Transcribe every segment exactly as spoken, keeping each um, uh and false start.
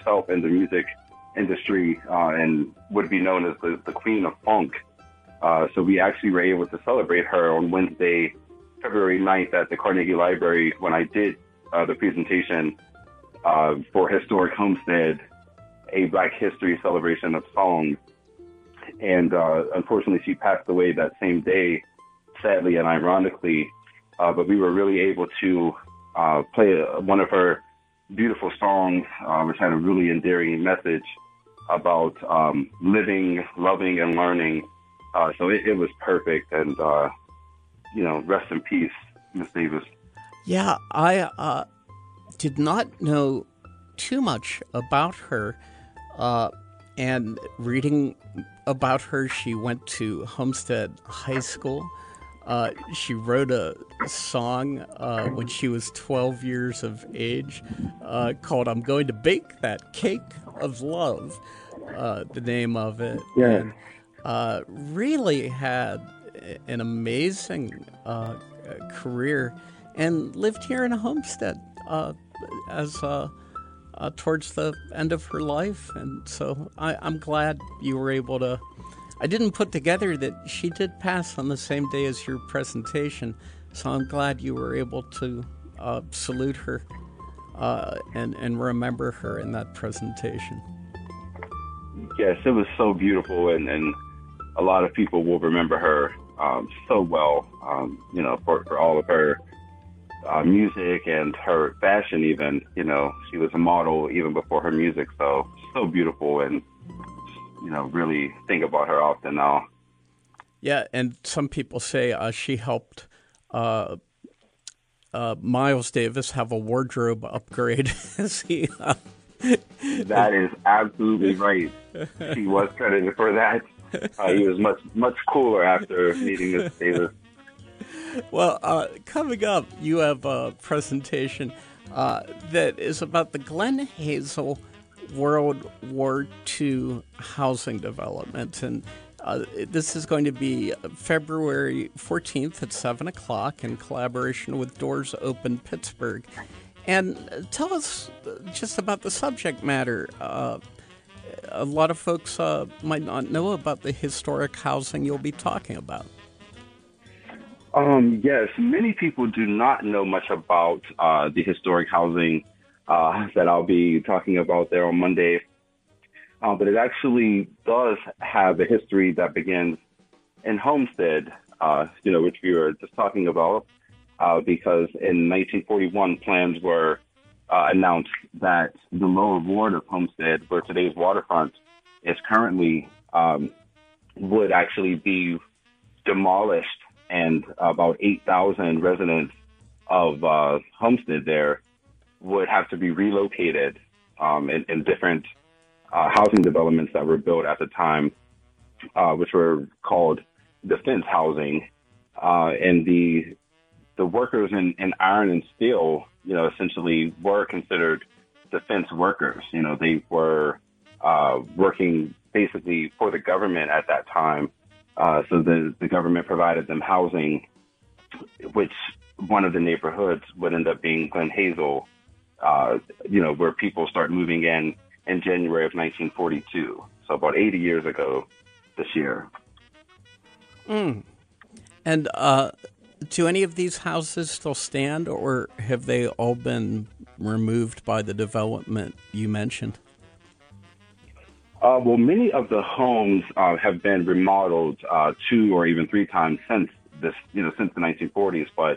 herself in the music industry uh, and would be known as the, the Queen of Funk. Uh, so we actually were able to celebrate her on Wednesday, February ninth at the Carnegie Library when I did uh, the presentation uh, for Historic Homestead, a Black History celebration of songs. And uh, unfortunately, she passed away that same day, sadly and ironically. Uh, but we were really able to uh, play a, one of her beautiful songs, uh, which had a really endearing message about um, living, loving, and learning. Uh, so it, it was perfect. And, uh, you know, rest in peace, Miss Davis. Yeah, I uh, did not know too much about her. Uh, and reading about her, she went to Homestead High School. Uh, she wrote a song uh, when she was twelve years of age uh, called I'm Going to Bake That Cake of Love, uh, the name of it. Yeah. And uh, really had an amazing uh, career and lived here in a homestead uh, as uh, uh, towards the end of her life. And so I, I'm glad you were able to. I didn't put together that she did pass on the same day as your presentation, so I'm glad you were able to uh, salute her uh, and, and remember her in that presentation. Yes, it was so beautiful, and, and a lot of people will remember her um, so well, um, you know, for, for all of her uh, music and her fashion even. You know, she was a model even before her music, so so beautiful, and you know, really think about her often now. Yeah, and some people say uh, she helped uh, uh, Miles Davis have a wardrobe upgrade. as he, uh, that is absolutely right. He was credited for that. Uh, he was much, much cooler after meeting Miss Davis. Well, uh, coming up, you have a presentation uh, that is about the Glen Hazel World War Two housing development. And uh, this is going to be February fourteenth at seven o'clock in collaboration with Doors Open Pittsburgh. And tell us just about the subject matter. Uh, a lot of folks uh, might not know about the historic housing you'll be talking about. Um, yes, many people do not know much about uh, the historic housing uh, that I'll be talking about there on Monday. Uh, but it actually does have a history that begins in Homestead, uh, you know, which we were just talking about, uh, because in nineteen forty-one, plans were uh, announced that the lower ward of Homestead, where today's waterfront is currently, um, would actually be demolished, and about eight thousand residents of uh, Homestead there would have to be relocated um, in, in different uh, housing developments that were built at the time, uh, which were called defense housing. Uh, and the the workers in, in iron and steel, you know, essentially were considered defense workers. You know, they were uh, working basically for the government at that time. Uh, so the, the government provided them housing, which one of the neighborhoods would end up being Glen Hazel, uh, you know, where people start moving in in January of nineteen forty-two. So about eighty years ago this year. Mm. And uh, do any of these houses still stand, or have they all been removed by the development you mentioned? Uh, well, many of the homes uh, have been remodeled uh, two or even three times since this, you know, since the nineteen forties. But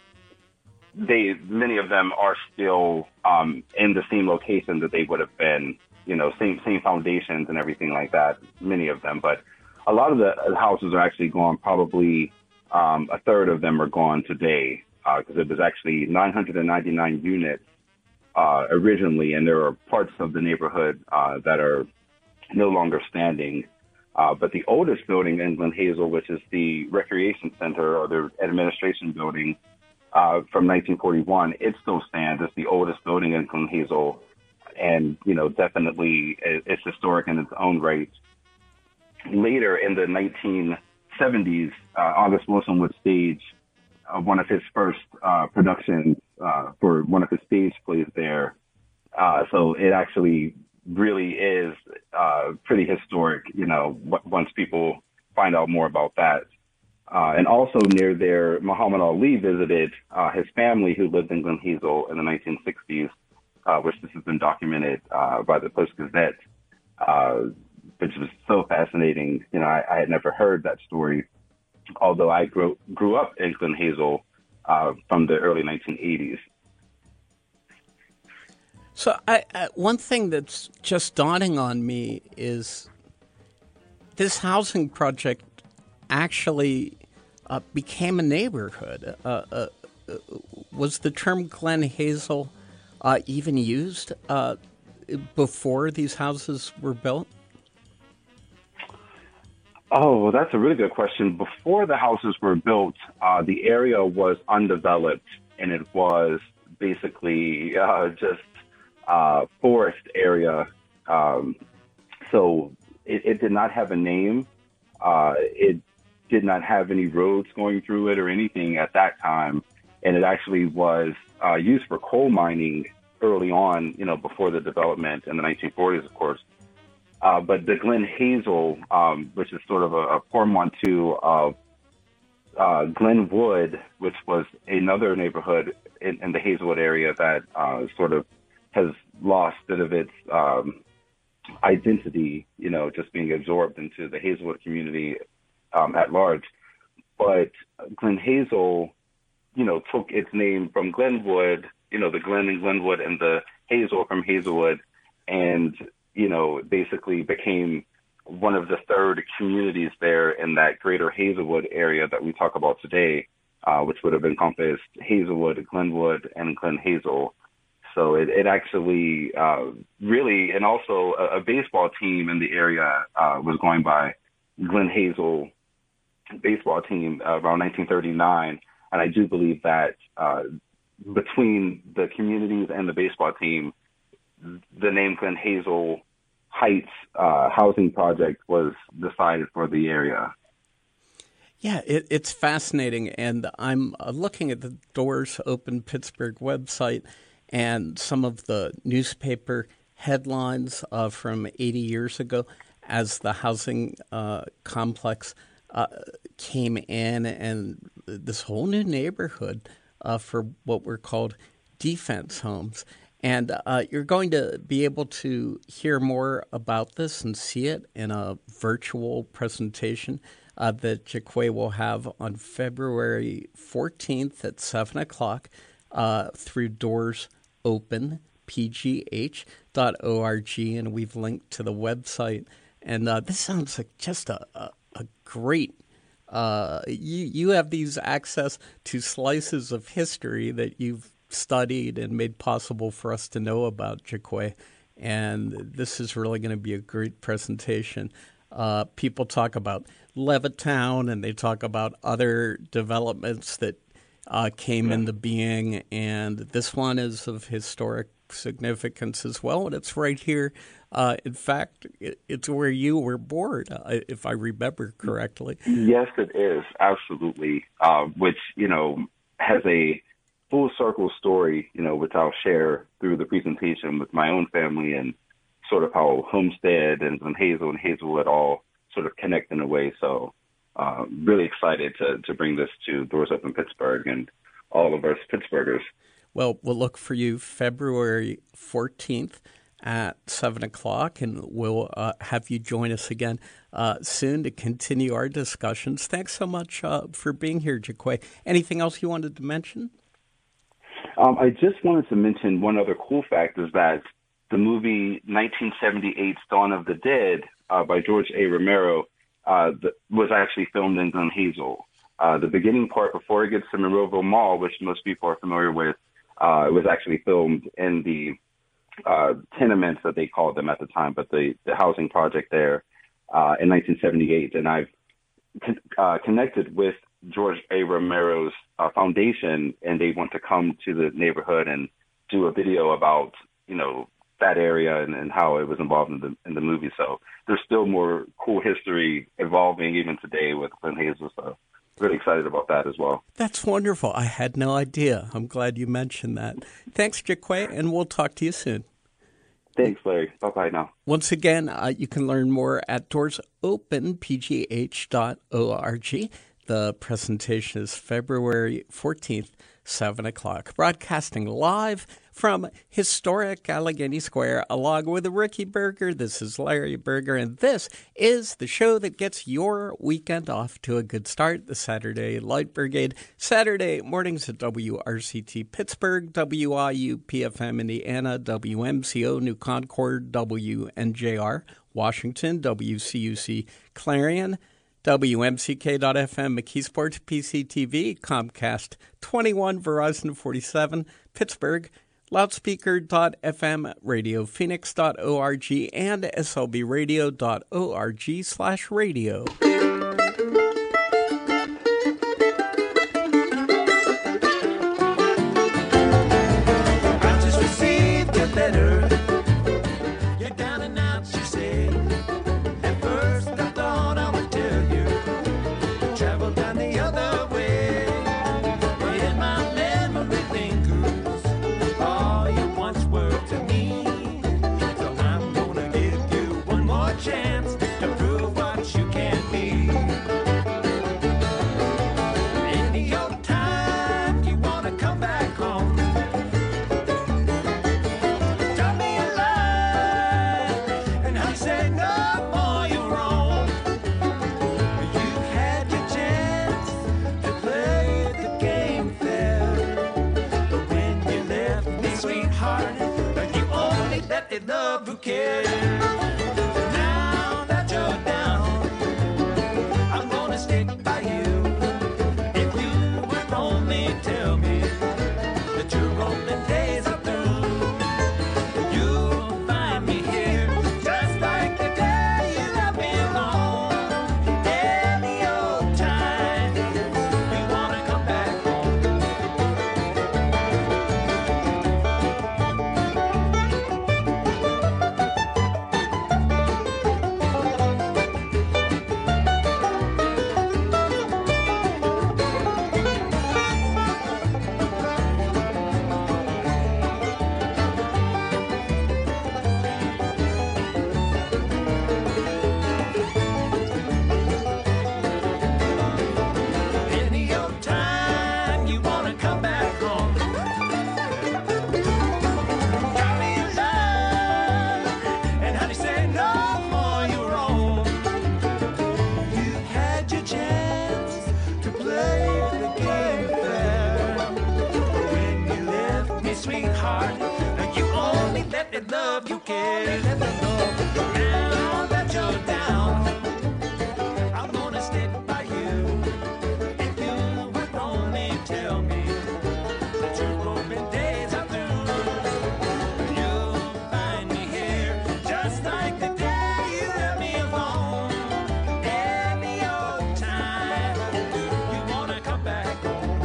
they, many of them are still um, in the same location that they would have been, you know, same same foundations and everything like that. Many of them, but a lot of the houses are actually gone. Probably um, a third of them are gone today because uh, it was actually nine hundred ninety-nine units uh, originally, and there are parts of the neighborhood uh, that are no longer standing. Uh, but the oldest building in Glen Hazel, which is the recreation center or the administration building uh, from nineteen forty-one, it still stands. It's the oldest building in Glen Hazel, and, you know, definitely it's historic in its own right. Later in the nineteen seventies, uh, August Wilson would stage uh, one of his first uh, productions uh, for one of his stage plays there. Uh, so it actually really is uh, pretty historic, you know, w- once people find out more about that. Uh, and also near there, Muhammad Ali visited uh, his family who lived in Glen Hazel in the nineteen sixties, uh, which this has been documented uh, by the Post Gazette, uh, which was so fascinating. You know, I, I had never heard that story, although I grew, grew up in Glen Hazel uh, from the early nineteen eighties. So I, I, one thing that's just dawning on me is this housing project actually uh, became a neighborhood. Uh, uh, was the term Glen Hazel uh, even used uh, before these houses were built? Oh, well, that's a really good question. Before the houses were built, uh, the area was undeveloped, and it was basically uh, just uh, forest area. Um, so it, it did not have a name. Uh, it did not have any roads going through it or anything at that time. And it actually was uh, used for coal mining early on, you know, before the development in the nineteen forties, of course. Uh, but the Glen Hazel, um, which is sort of a, a portmanteau of uh, Glenwood, which was another neighborhood in, in the Hazelwood area that uh, sort of has lost a bit of its um, identity, you know, just being absorbed into the Hazelwood community um, at large. But Glen Hazel, you know, took its name from Glenwood, you know, the Glen and Glenwood, and the Hazel from Hazelwood, and, you know, basically became one of the third communities there in that greater Hazelwood area that we talk about today, uh, which would have encompassed Hazelwood, Glenwood, and Glen Hazel. So it, it actually uh, really, and also a, a baseball team in the area uh, was going by Glen Hazel baseball team uh, around nineteen thirty-nine. And I do believe that uh, between the communities and the baseball team, the name Glen Hazel Heights uh, housing project was decided for the area. Yeah, it, it's fascinating. And I'm uh, looking at the Doors Open Pittsburgh website and some of the newspaper headlines uh, from eighty years ago as the housing uh, complex uh, came in, and this whole new neighborhood uh, for what were called defense homes. And uh, you're going to be able to hear more about this and see it in a virtual presentation uh, that Jaquay will have on February fourteenth at seven o'clock uh, through Doors Open, P G H dot org, and we've linked to the website. And uh, this sounds like just a, a, a great uh, you, you have these access to slices of history that you've studied and made possible for us to know about, Jaquay. And this is really going to be a great presentation. Uh, people talk about Levittown, and they talk about other developments that uh, came yeah. into being, and this one is of historic significance as well, and it's right here. Uh, in fact, it, it's where you were born, uh, if I remember correctly. Yes, it is, absolutely, uh, which, you know, has a full circle story, you know, which I'll share through the presentation with my own family, and sort of how Homestead and, and Hazel and Hazelwood all sort of connect in a way. So uh, really excited to, to bring this to Doors Open Pittsburgh and all of us Pittsburghers. Well, we'll look for you February fourteenth at seven o'clock, and we'll uh, have you join us again uh, soon to continue our discussions. Thanks so much uh, for being here, Jaquay. Anything else you wanted to mention? Um, I just wanted to mention one other cool fact is that the movie nineteen seventy-eight's Dawn of the Dead uh, by George A. Romero uh, the, was actually filmed in Glen Hazel. Uh, the beginning part before it gets to Monroeville Mall, which most people are familiar with, uh, it was actually filmed in the uh, tenements that they called them at the time, but the, the housing project there uh, in nineteen seventy-eight. And I've con- uh, connected with George A. Romero's uh, foundation, and they want to come to the neighborhood and do a video about, you know, that area and, and how it was involved in the in the movie. So there's still more cool history evolving even today with Glen Hazel. So really excited about that as well. That's wonderful. I had no idea. I'm glad you mentioned that. Thanks, Jaquay, and we'll talk to you soon. Thanks, Larry. Bye-bye now. Once again, uh, you can learn more at doors open p g h dot org. The presentation is February fourteenth, seven o'clock. Broadcasting live from historic Allegheny Square, along with Ricky Berger. This is Larry Berger, and this is the show that gets your weekend off to a good start, the Saturday Light Brigade. Saturday mornings at W R C T Pittsburgh, W I U P F M Indiana, W M C O New Concord, W N J R Washington, W C U C Clarion, W M C K dot F M McKeesport, P C T V, Comcast twenty-one, Verizon forty-seven, Pittsburgh, loudspeaker dot f m, radio phoenix dot org, and S L B radio dot org slash radio. I just received a letter. You're down and out, you say. At first I thought I would tell you. Travel down the other way. But in my memory lingers all you once were to me. So I'm gonna give you one more chance to prove what you can be. Any old time you wanna come back home. Tell me a lie, and I say no more, you're wrong. You had your chance to play the game fair, but when you left me, sweetheart, you only let it love who cares. Now that you're down, I'm gonna stick by you. If you would only tell me that your rolling days are through, you'll find me here, just like the day you left me alone. Any old time you wanna come back home. Any old time you wanna come back home. Got me in love, and honey said no more, you're wrong. You had your chance to play the game fair, but when you left me, sweetheart, you only let it love you care. Now that you're down, I'm gonna stick by you. If you would only tell me that your open days are through, you'll find me here, just like the day you left me alone. Any old time you wanna come back home,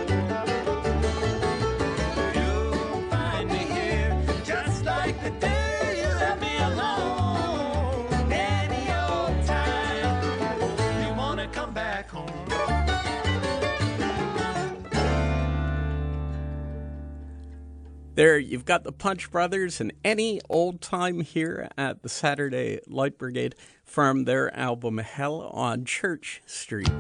you'll find me here, just like the day you left me alone. Any old time you wanna come back home. There, you've got the Punch Brothers and Any Old Time here at the Saturday Light Brigade from their album Hell on Church Street.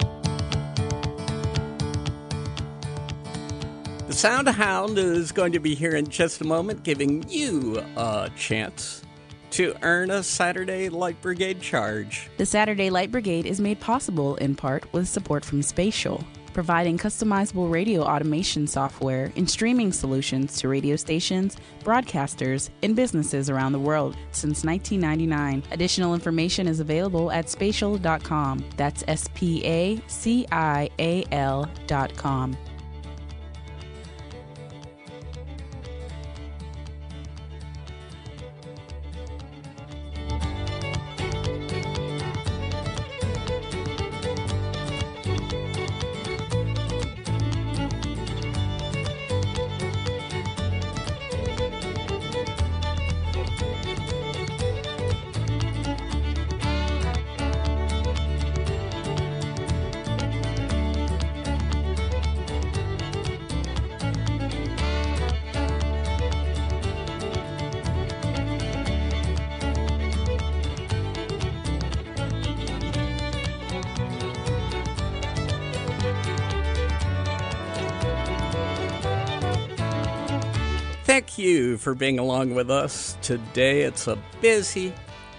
The Sound Hound is going to be here in just a moment, giving you a chance to earn a Saturday Light Brigade charge. The Saturday Light Brigade is made possible in part with support from Spatial, providing customizable radio automation software and streaming solutions to radio stations, broadcasters, and businesses around the world since nineteen ninety-nine. Additional information is available at spatial dot com. That's S P A C I A L dot com. Thank you for being along with us today. It's a busy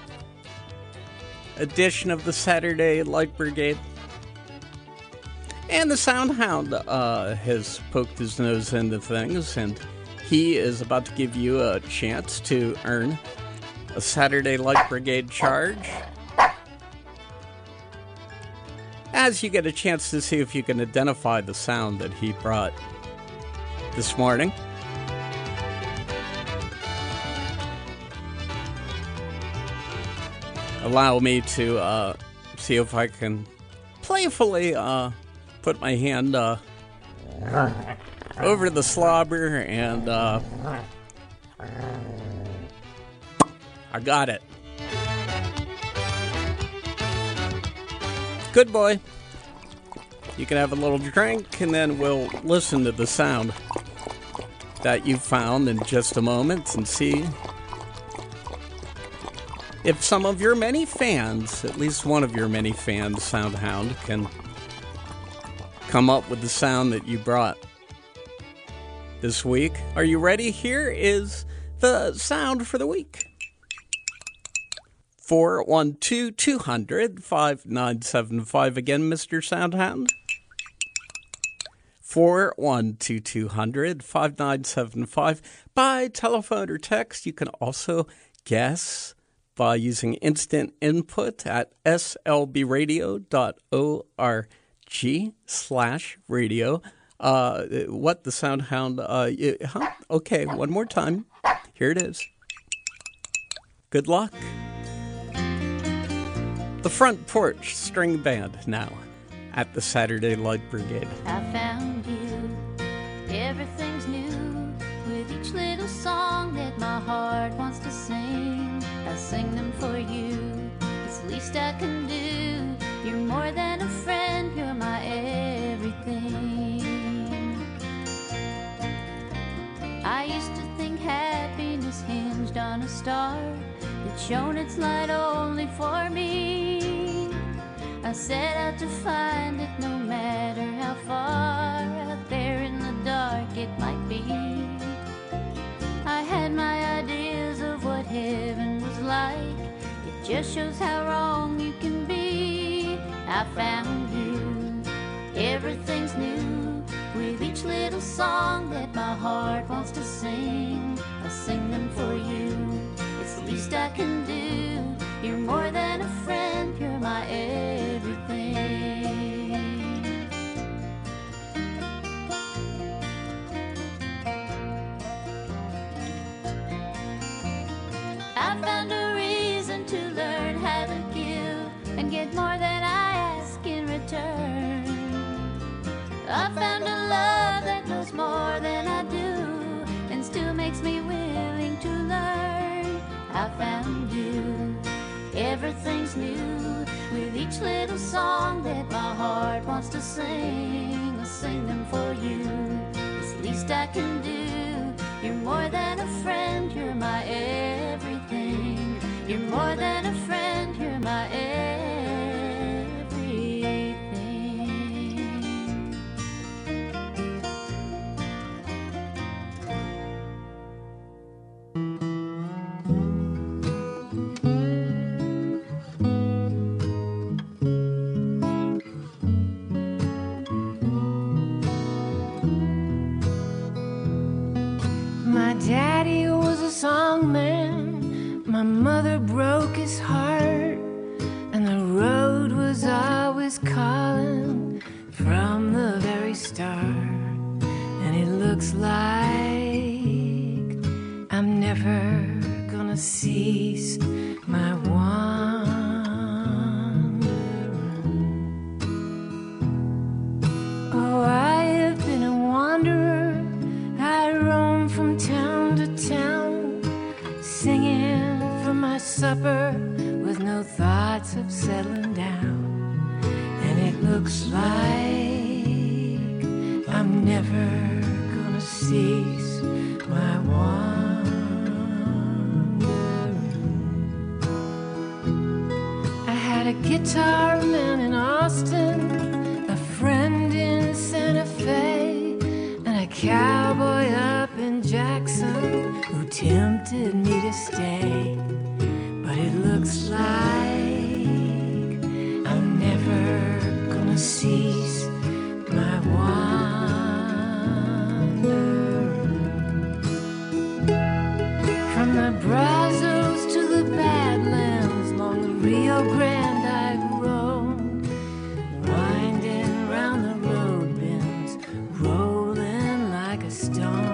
edition of the Saturday Light Brigade. And the Sound Hound uh, has poked his nose into things, and he is about to give you a chance to earn a Saturday Light Brigade charge, as you get a chance to see if you can identify the sound that he brought this morning. Allow me to uh, see if I can playfully uh, put my hand uh, over the slobber, and uh, I got it. Good boy. You can have a little drink, and then we'll listen to the sound that you found in just a moment and see if some of your many fans, at least one of your many fans, Soundhound, can come up with the sound that you brought this week. Are you ready? Here is the sound for the week. four one two, two hundred, five nine seven five. Again, Mister Soundhound. four one two, two hundred, five nine seven five. By telephone or text, you can also guess by using instant input at slbradio dot org slash radio. Uh, what the Soundhound, uh, it, huh? Okay, one more time. Here it is. Good luck. The Front Porch String Band now at the Saturday Light Brigade. I found you, everything's new, with each little song that my heart wants to sing. I sing them for you, it's the least I can do. You're more than a friend, you're my everything. I used to think happiness hinged on a star that shone its light only for me. I set out to find it no matter how far out there in the dark it might be. I had my ideas of what heaven was like. It just shows how wrong you can be. I found you, everything's new, with each little song that my heart wants to sing. I sing them for you, it's the least I can do. You're more than a friend, you're my everything. I found a reason to learn how to give and get more than I ask in return. I found a love that knows more than I do and still makes me willing to learn. I found you, everything's new, with each little song that my heart wants to sing. I'll sing them for you, it's the least I can do. You're more than a friend, you're my everything. You're more than a friend, you're my everything. My daddy was a songman, my mother broke his heart, and the road was always calling from the very start. And it looks like I'm never gonna cease my wandering. Oh, I have been a wanderer, I roam from town to town, singing for my supper with no thoughts of settling down. And it looks like I'm never gonna cease my wandering. I had a guitar man in Austin, a friend in Santa Fe, and a cowboy up in Jackson. person who tempted me to stay. But it looks like I'm never gonna cease my wander. From the Brazos to the Badlands, along the Rio Grande I've roamed, winding round the road bends, rolling like a stone.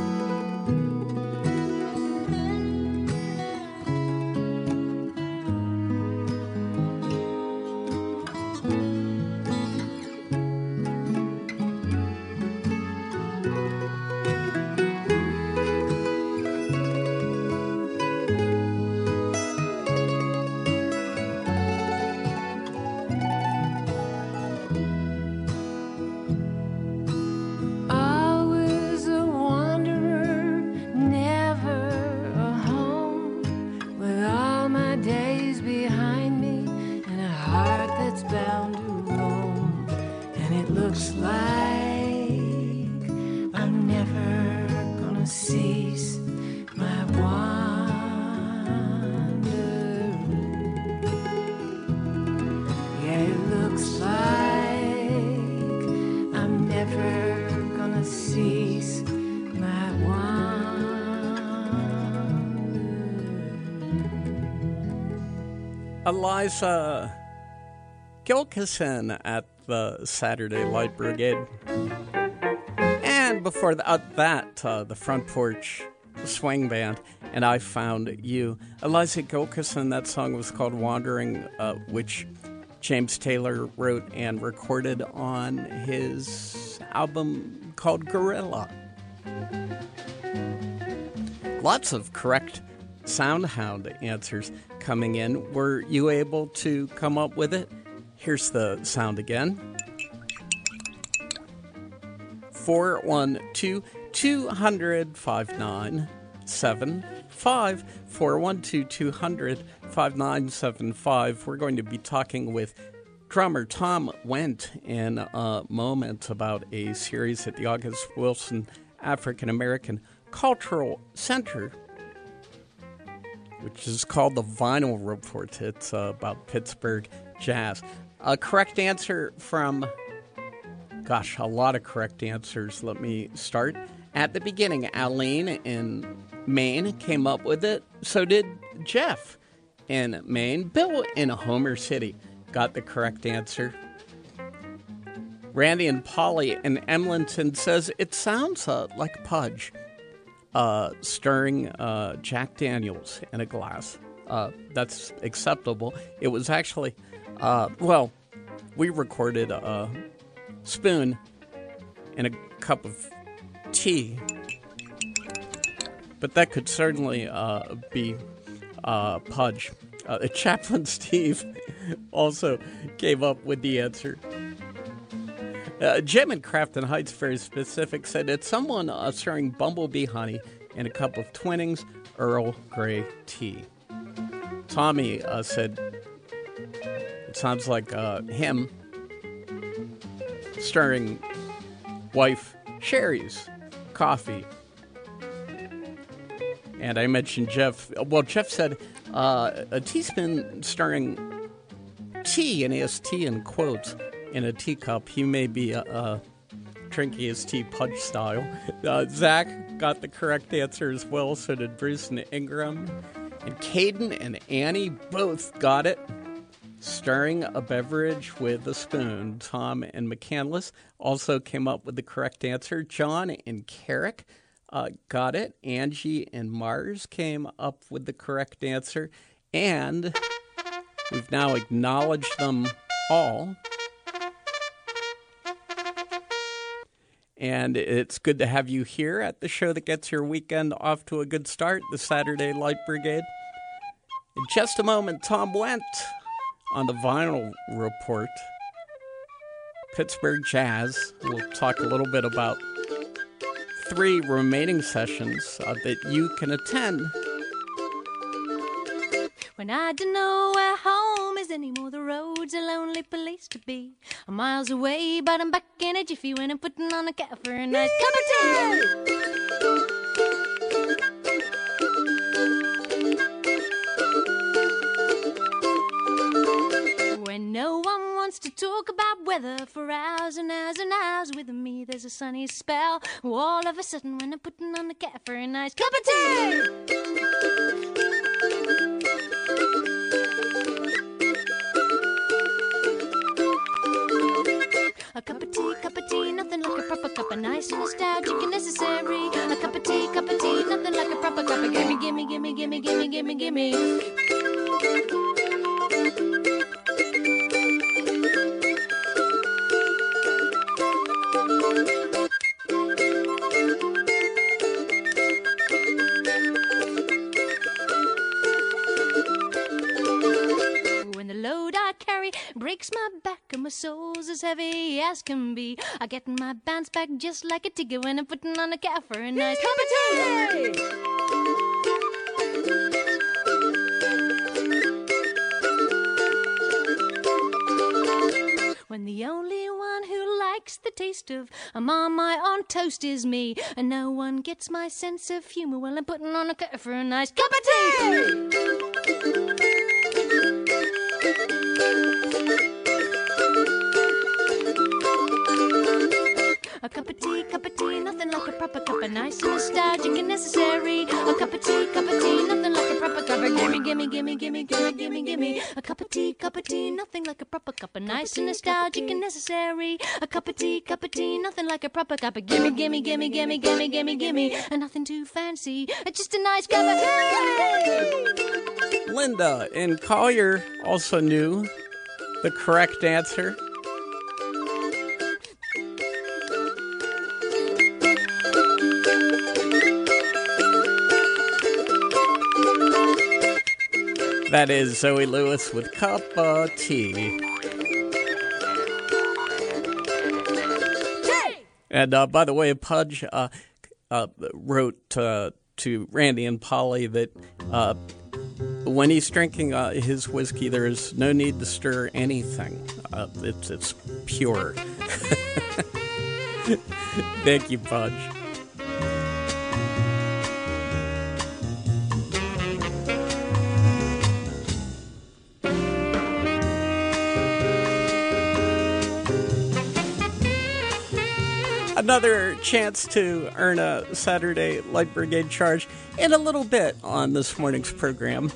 Always a wanderer, never a home, with all my days behind me and a heart that's bound to roam. And it looks like I'm never gonna cease my wander. Yeah, it looks like I'm never gonna cease my wander. Eliza Gilkison at the Saturday Light Brigade. And before the, uh, that, uh, the Front Porch Swing Band, and I Found You. Eliza Gilkison, that song was called Wandering, uh, which James Taylor wrote and recorded on his album called Gorilla. Lots of correct Soundhound answers coming in. Were you able to come up with it? Here's the sound again. four one two, two hundred, five nine seven five. four one two, two hundred, five nine seven five. We're going to be talking with drummer Tom Wendt in a moment about a series at the August Wilson African American Cultural Center, which is called The Vinyl Report. It's uh, about Pittsburgh jazz. A correct answer from, gosh, a lot of correct answers. Let me start at the beginning. Aline in Maine came up with it. So did Jeff in Maine. Bill in Homer City got the correct answer. Randy and Polly in Emlenton says it sounds uh, like Pudge uh, stirring uh, Jack Daniels in a glass. Uh, that's acceptable. It was actually, uh, well, we recorded a spoon in a cup of tea, but that could certainly uh, be uh, Pudge. Uh, Chaplain Steve also came up with the answer. Uh, Jim in Crafton Heights, very specific, said it's someone uh, stirring bumblebee honey in a cup of Twinings Earl Grey tea. Tommy uh, said it sounds like uh, him stirring wife Sherry's coffee. And I mentioned Jeff. Well, Jeff said uh, a teaspoon stirring tea, and he has tea in quotes, in a teacup. He may be uh, uh, drinking his tea Pudge style. Uh, Zach got the correct answer as well. So did Bruce and Ingram. And Caden and Annie both got it. Stirring a beverage with a spoon. Tom and McCandless also came up with the correct answer. John and Carrick uh, got it. Angie and Mars came up with the correct answer. And we've now acknowledged them all. And it's good to have you here at the show that gets your weekend off to a good start, the Saturday Light Brigade. In just a moment, Tom Wendt on the Vinyl Report. Pittsburgh Jazz. We'll talk a little bit about three remaining sessions uh, that you can attend. When I don't know where home is anymore, the road's a lonely place to be. I'm miles away, but I'm back in a jiffy when I'm putting on a cap for a nice cup of tea. talk about weather for hours and hours and hours. With me, there's a sunny spell. All of a sudden, when I'm putting on the cat for a nice cup of tea. A cup of tea, cup of tea, nothing like a proper cup of nice and nostalgic and necessary. A cup of tea, cup of tea, nothing like a proper cup of gimme, gimme, gimme, gimme, gimme, gimme, gimme. When the load I carry breaks my back and my soul's as heavy as can be, I get my bounce back just like a ticket when I'm putting on a cat for a nice cup of tea. When the only one who likes the taste of a Marmite on toast is me, and no one gets my sense of humor while I'm putting on a cat for a nice cup of tea. A cup of tea, cup of tea, nothing like a proper cup of nice and nostalgic and necessary. A cup of tea, cup of tea, nothing like a proper cup of gimme, gimme, gimme, gimme, gimme, gimme, gimme. A cup of tea, cup of tea, nothing like a proper cup of nice and nostalgic and necessary. A cup of tea, cup of tea, nothing like a proper cup of gimme, gimme, gimme, gimme, gimme, gimme, gimme. And nothing too fancy, just a nice cup of tea. Linda in Collier also knew the correct answer. That is Zoe Lewis with Cup of Tea. And uh, by the way, Pudge uh, uh, wrote uh, to Randy and Polly that uh, when he's drinking uh, his whiskey, there is no need to stir anything. Uh, it's, it's pure. Thank you, Pudge. Another chance to earn a Saturday Light Brigade charge in a little bit on this morning's program.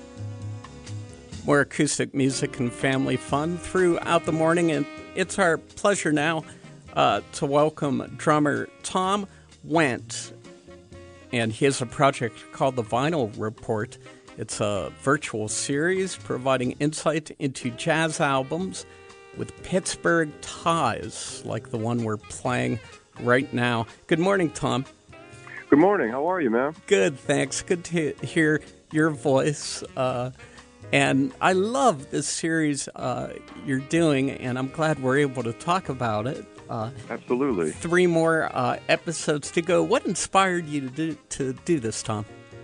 More acoustic music and family fun throughout the morning, and it's our pleasure now uh, to welcome drummer Tom Wendt. And he has a project called The Vinyl Report. It's a virtual series providing insight into jazz albums with Pittsburgh ties, like the one we're playing right now. Good morning, Tom. Good morning. How are you, man? Good, thanks. Good to hear your voice. Uh, and I love this series uh, you're doing, and I'm glad we're able to talk about it. Uh, Absolutely. Three more uh, episodes to go. What inspired you to do, to do this, Tom?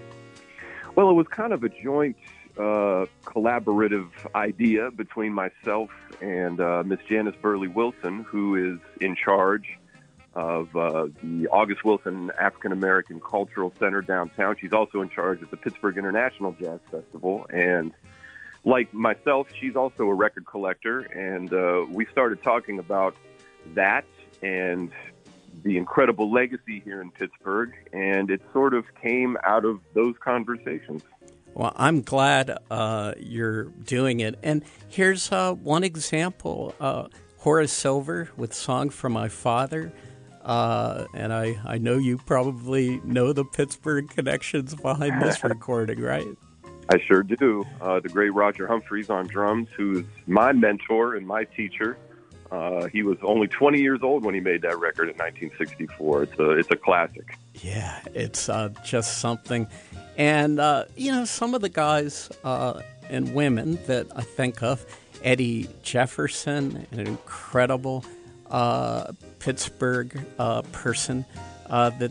Well, it was kind of a joint uh, collaborative idea between myself and uh, Miss Janice Burley Wilson, who is in charge of uh, the August Wilson African American Cultural Center downtown. She's also in charge of the Pittsburgh International Jazz Festival. And like myself, she's also a record collector. And uh, we started talking about that and the incredible legacy here in Pittsburgh. And it sort of came out of those conversations. Well, I'm glad uh, you're doing it. And here's uh, one example. Uh, Horace Silver with Song for My Father. Uh, and I, I know you probably know the Pittsburgh connections behind this recording, right? I sure do. Uh, the great Roger Humphreys on drums, who's my mentor and my teacher. Uh, he was only twenty years old when he made that record in nineteen sixty-four. It's a, it's a classic. Yeah, it's uh, just something. And, uh, you know, some of the guys uh, and women that I think of, Eddie Jefferson, an incredible uh, Pittsburgh uh, person uh, that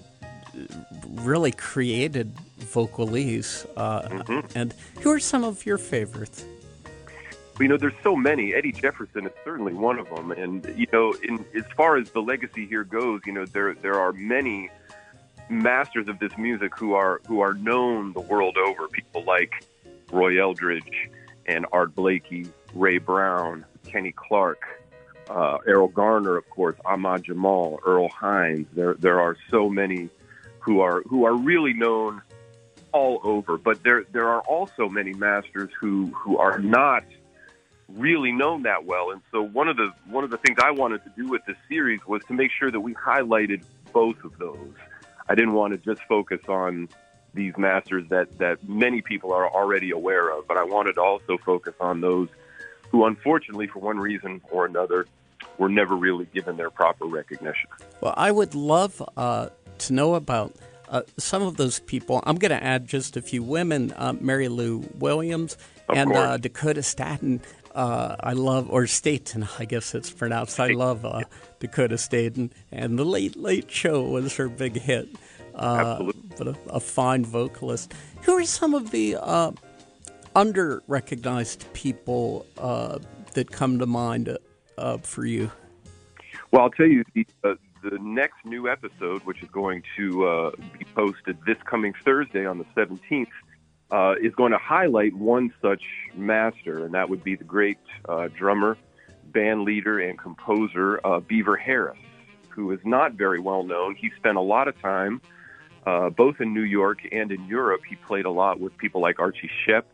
really created vocalese. Uh, mm-hmm. And who are some of your favorites? You know, there's so many. Eddie Jefferson is certainly one of them. And, you know, in, as far as the legacy here goes, you know, there there are many masters of this music who are who are known the world over. People like Roy Eldridge and Art Blakey, Ray Brown, Kenny Clark, uh, Errol Garner, of course, Ahmad Jamal, Earl Hines. There there are so many who are who are really known all over. But there there are also many masters who, who are not really known that well. And so one of the one of the things I wanted to do with this series was to make sure that we highlighted both of those. I didn't want to just focus on these masters that, that many people are already aware of, but I wanted to also focus on those who, unfortunately, for one reason or another, were never really given their proper recognition. Well, I would love uh, to know about uh, some of those people. I'm going to add just a few women, uh, Mary Lou Williams Of and course. uh, Dakota Staten. Uh, I love, or Staten, I guess it's pronounced. I love uh, Dakota Staten, and The Late Late Show was her big hit. Uh, Absolutely. But a, a fine vocalist. Who are some of the uh, under-recognized people uh, that come to mind uh, for you? Well, I'll tell you, the, uh, the next new episode, which is going to uh, be posted this coming Thursday on the seventeenth, uh, is going to highlight one such master, and that would be the great uh, drummer, band leader, and composer uh, Beaver Harris, who is not very well known. He spent a lot of time uh, both in New York and in Europe. He played a lot with people like Archie Shepp,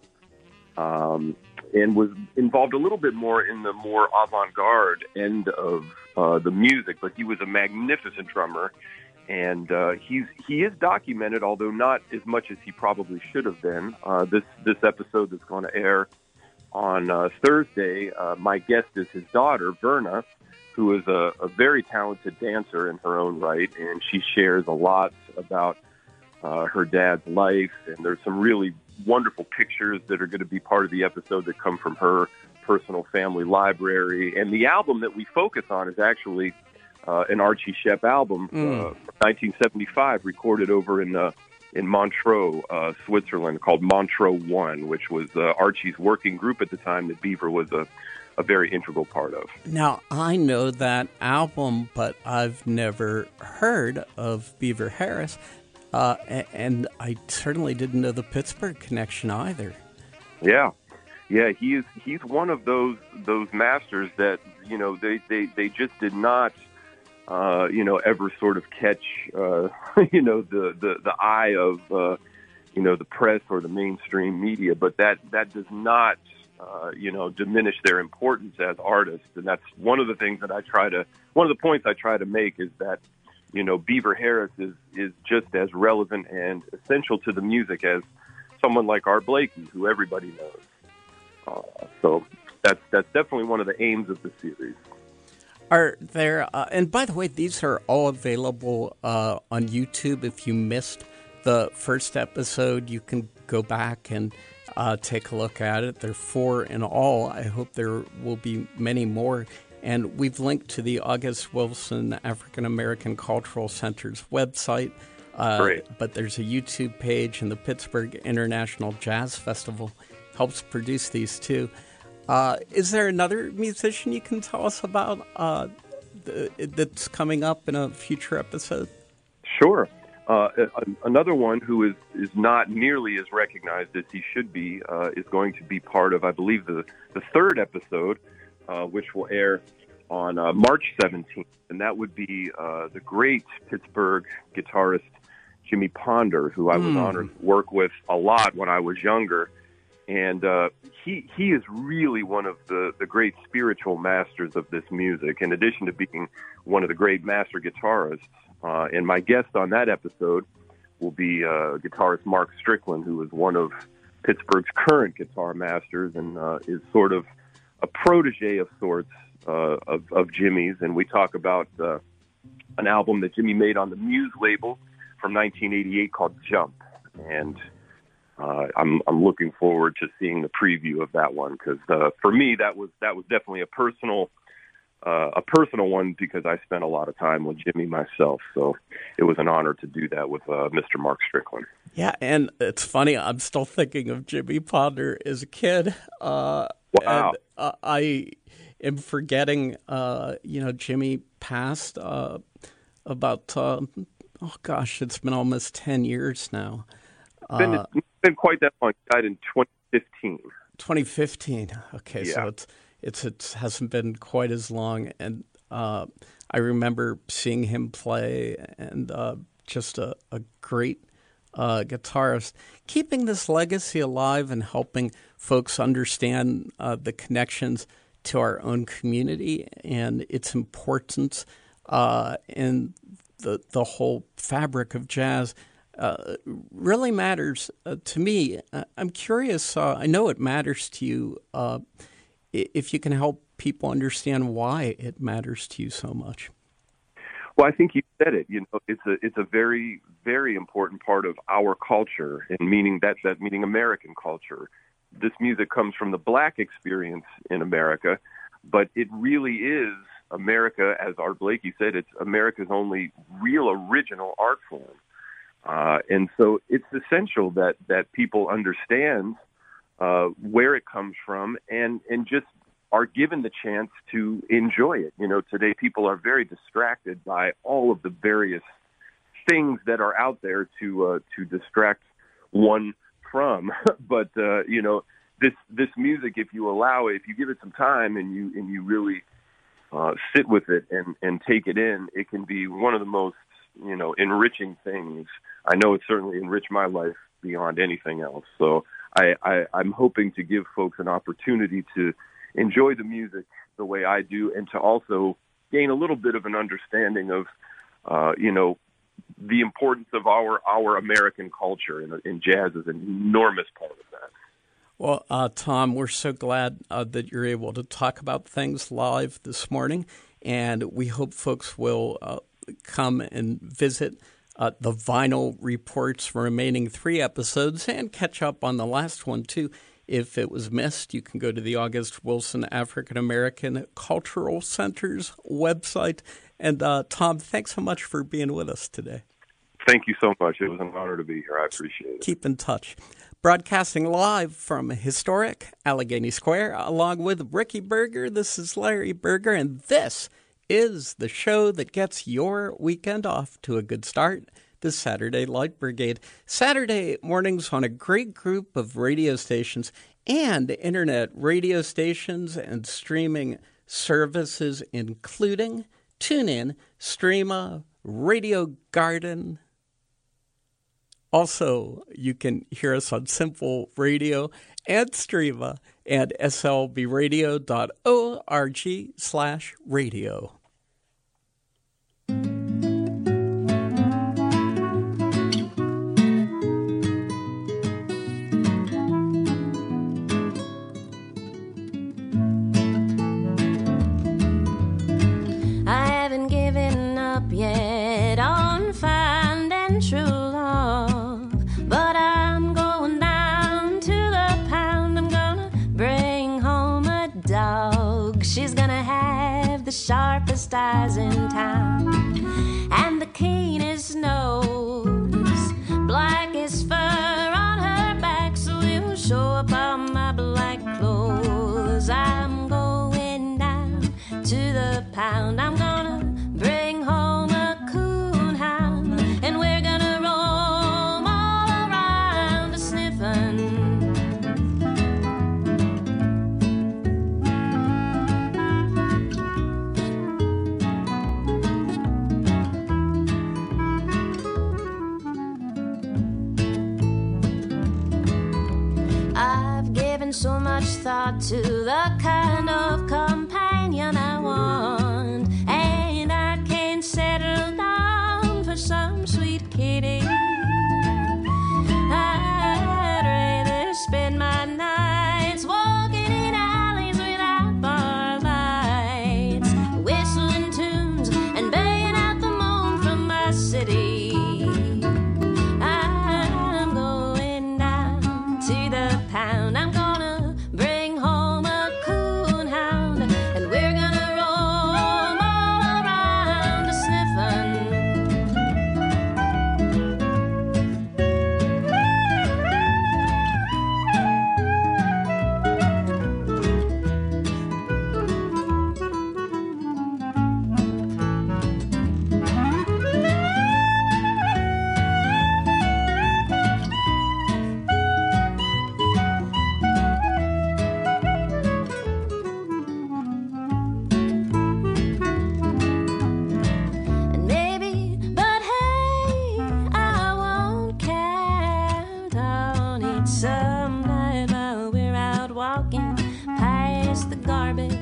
um, and was involved a little bit more in the more avant-garde end of uh, the music, but he was a magnificent drummer. And uh, he's he is documented, although not as much as he probably should have been. Uh, this this episode that's going to air on uh, Thursday, uh, my guest is his daughter, Verna, who is a, a very talented dancer in her own right, and she shares a lot about uh, her dad's life. And there's some really wonderful pictures that are going to be part of the episode that come from her personal family library. And the album that we focus on is actually Uh, an Archie Shepp album uh, Mm. from nineteen seventy-five, recorded over in uh, in Montreux, uh, Switzerland, called Montreux One, which was uh, Archie's working group at the time that Beaver was a, a very integral part of. Now, I know that album, but I've never heard of Beaver Harris, uh, a- and I certainly didn't know the Pittsburgh connection either. Yeah, yeah, he is. He's one of those those masters that you know they they, they just did not. Uh, you know, ever sort of catch, uh, you know, the, the, the eye of, uh, you know, the press or the mainstream media. But that, that does not, uh, you know, diminish their importance as artists. And that's one of the things that I try to, one of the points I try to make is that, you know, Beaver Harris is, is just as relevant and essential to the music as someone like Art Blakey, who everybody knows. Uh, so that's, that's definitely one of the aims of the series. Are there, uh, and by the way, these are all available uh, on YouTube. If you missed the first episode, you can go back and uh, take a look at it. There are four in all. I hope there will be many more. And we've linked to the August Wilson African American Cultural Center's website. Uh, Great. But there's a YouTube page, and the Pittsburgh International Jazz Festival helps produce these too. Uh, is there another musician you can tell us about uh, the, that's coming up in a future episode? Sure. Uh, a- another one who is, is not nearly as recognized as he should be uh, is going to be part of, I believe, the, the third episode, uh, which will air on uh, March seventeenth. And that would be uh, the great Pittsburgh guitarist Jimmy Ponder, who I was Mm. honored to work with a lot when I was younger. And uh, he he is really one of the, the great spiritual masters of this music, in addition to being one of the great master guitarists. Uh, and my guest on that episode will be uh, guitarist Mark Strickland, who is one of Pittsburgh's current guitar masters and uh, is sort of a protege of sorts uh, of, of Jimmy's. And we talk about uh, an album that Jimmy made on the Muse label from nineteen eighty-eight called Jump. And Uh, I'm I'm looking forward to seeing the preview of that one because uh, for me that was that was definitely a personal uh, a personal one because I spent a lot of time with Jimmy myself, so it was an honor to do that with uh, Mister Mark Strickland. Yeah, and it's funny. I'm still thinking of Jimmy Ponder as a kid. Uh, Wow. And, uh, I am forgetting. Uh, you know, Jimmy passed uh, about. Uh, oh gosh, it's been almost ten years now. It's been, Uh, it's been quite that long. He died in twenty fifteen. twenty fifteen. Okay, so Yeah. it's it's it hasn't been quite as long, and uh, I remember seeing him play, and uh, just a, a great uh, guitarist, keeping this legacy alive and helping folks understand uh, the connections to our own community and its importance uh, in the the whole fabric of jazz. Uh, really matters uh, to me. Uh, I'm curious. Uh, I know it matters to you. Uh, if you can help people understand why it matters to you so much. Well, I think you said it. You know, it's a it's a very very important part of our culture, and meaning that that meaning American culture. This music comes from the Black experience in America, but it really is America, as Art Blakey said. It's America's only real original art form. Uh, and so it's essential that, that people understand uh, where it comes from and, and just are given the chance to enjoy it. You know, today people are very distracted by all of the various things that are out there to uh, to distract one from. But, uh, you know, this this music, if you allow it, if you give it some time and you and you really uh, sit with it and, and take it in, it can be one of the most you know, enriching things. I know it certainly enriched my life beyond anything else. So I, I, I'm hoping to give folks an opportunity to enjoy the music the way I do and to also gain a little bit of an understanding of, uh, you know, the importance of our, our American culture, and, and jazz is an enormous part of that. Well, uh, Tom, we're so glad uh, that you're able to talk about things live this morning, and we hope folks will uh, come and visit uh, the Vinyl Report's remaining three episodes and catch up on the last one, too. If it was missed, you can go to the August Wilson African American Cultural Center's website. And, uh, Tom, thanks so much for being with us today. Thank you so much. It was an honor to be here. I appreciate it. Keep in touch. Broadcasting live from historic Allegheny Square, along with Ricky Berger, this is Larry Berger, and this is the show that gets your weekend off to a good start, the Saturday Light Brigade. Saturday mornings on a great group of radio stations and internet radio stations and streaming services, including TuneIn, Streama, Radio Garden. Also, you can hear us on Simple Radio and Streama and S L B radio dot org slash radio. I haven't given up yet on finding true love, but I'm going down to the pound. I'm gonna bring home a dog. She's gonna have the sharpest eyes in town and the keenest nose, blackest fur on her back, so it'll show up on my black clothes. I'm going down to the pound. I'm gonna bring home a coon hound, and we're gonna roam all around a sniffin'. I've given so much thought to the kind of companion I want, and I can't settle down for some sweet kitty. I'd rather spend my nights walking in alleys without bar lights, whistling tunes and baying out the moon from my city. I'm going down to the pound. I'm gonna bring home a coon hound, and we're gonna roam all around a sniffin'. walking past the garbage.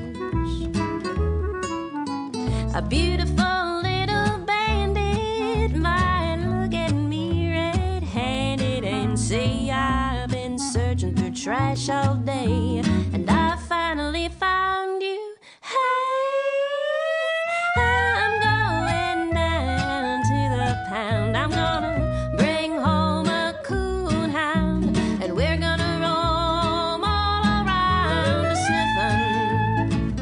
A beautiful little bandit might look at me red-handed and say I've been searching through trash all day, and I finally found you. Hey, I'm going down to the pound. I'm gonna bring home a coonhound, and we're gonna roam all around sniffing.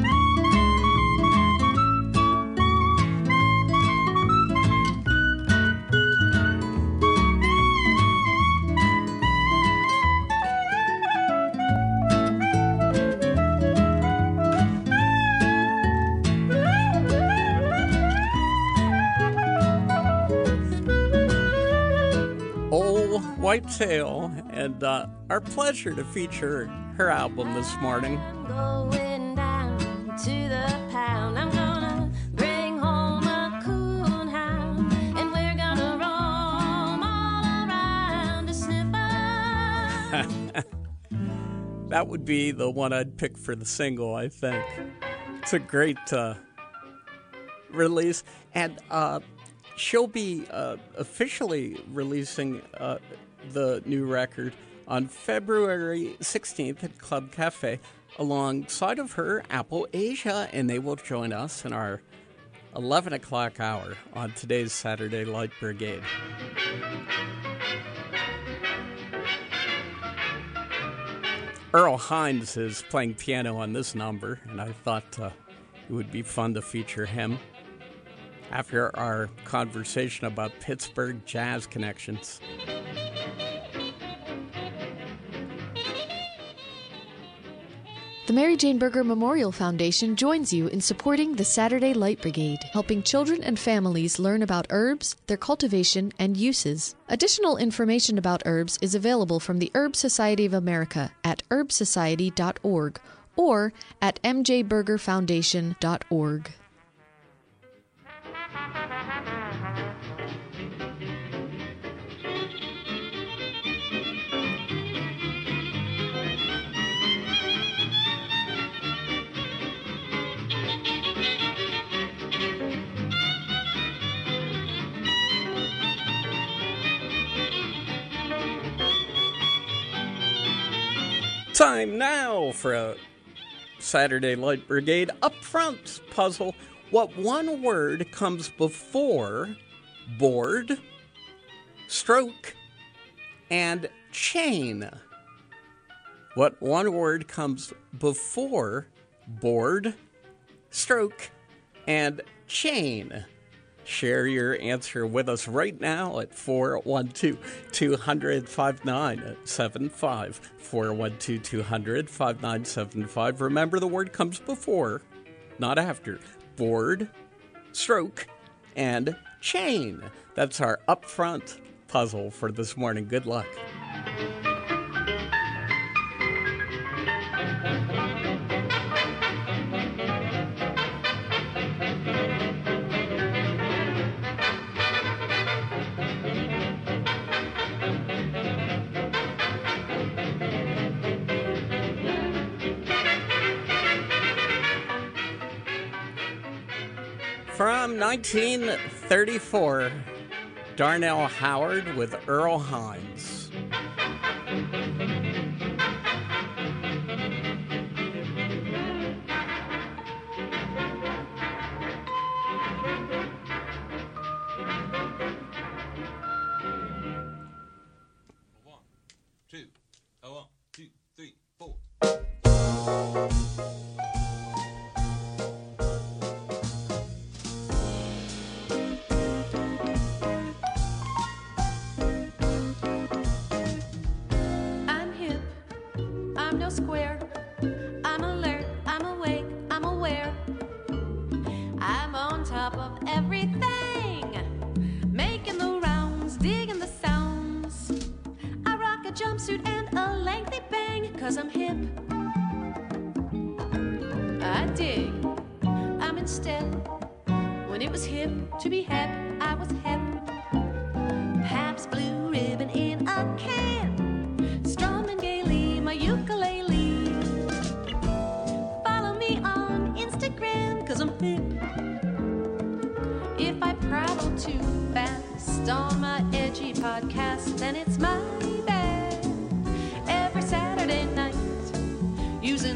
Old Whitetail, and uh, our pleasure to feature her album this morning. I'm going down to the pound. I'm gonna bring home a coonhound, and we're gonna roam all around to sniffer. That would be the one I'd pick for the single, I think. It's a great uh, release, and uh, she'll be uh, officially releasing uh, the new record on February sixteenth at Club Cafe alongside of her Apple Asia, and they will join us in our eleven o'clock hour on today's Saturday Light Brigade. Earl Hines is playing piano on this number, and I thought uh, it would be fun to feature him after our conversation about Pittsburgh jazz connections. The Mary Jane Berger Memorial Foundation joins you in supporting the Saturday Light Brigade, helping children and families learn about herbs, their cultivation, and uses. Additional information about herbs is available from the Herb Society of America at herb society dot org or at m j berger foundation dot org. Time now for a Saturday Light Brigade upfront puzzle. What one word comes before board, stroke, and chain? What one word comes before board, stroke, and chain? Share your answer with us right now at four one two, two hundred, five nine seven five. four one two, two hundred, five nine seven five. Remember, the word comes before, not after. Board, stroke, and chain. That's our upfront puzzle for this morning. Good luck. From nineteen thirty-four, Darnell Howard with Earl Hines. One, two, a one, two, three, four. I'm hip, I'm no square. I'm alert, I'm awake, I'm aware. I'm on top of everything, making the rounds, digging the sounds. I rock a jumpsuit and a lengthy bang, cause I'm hip. I dig, I'm in step. When it was hip to be hep, I was hep. Pabst Blue Ribbon in a can, strumming gaily my ukulele.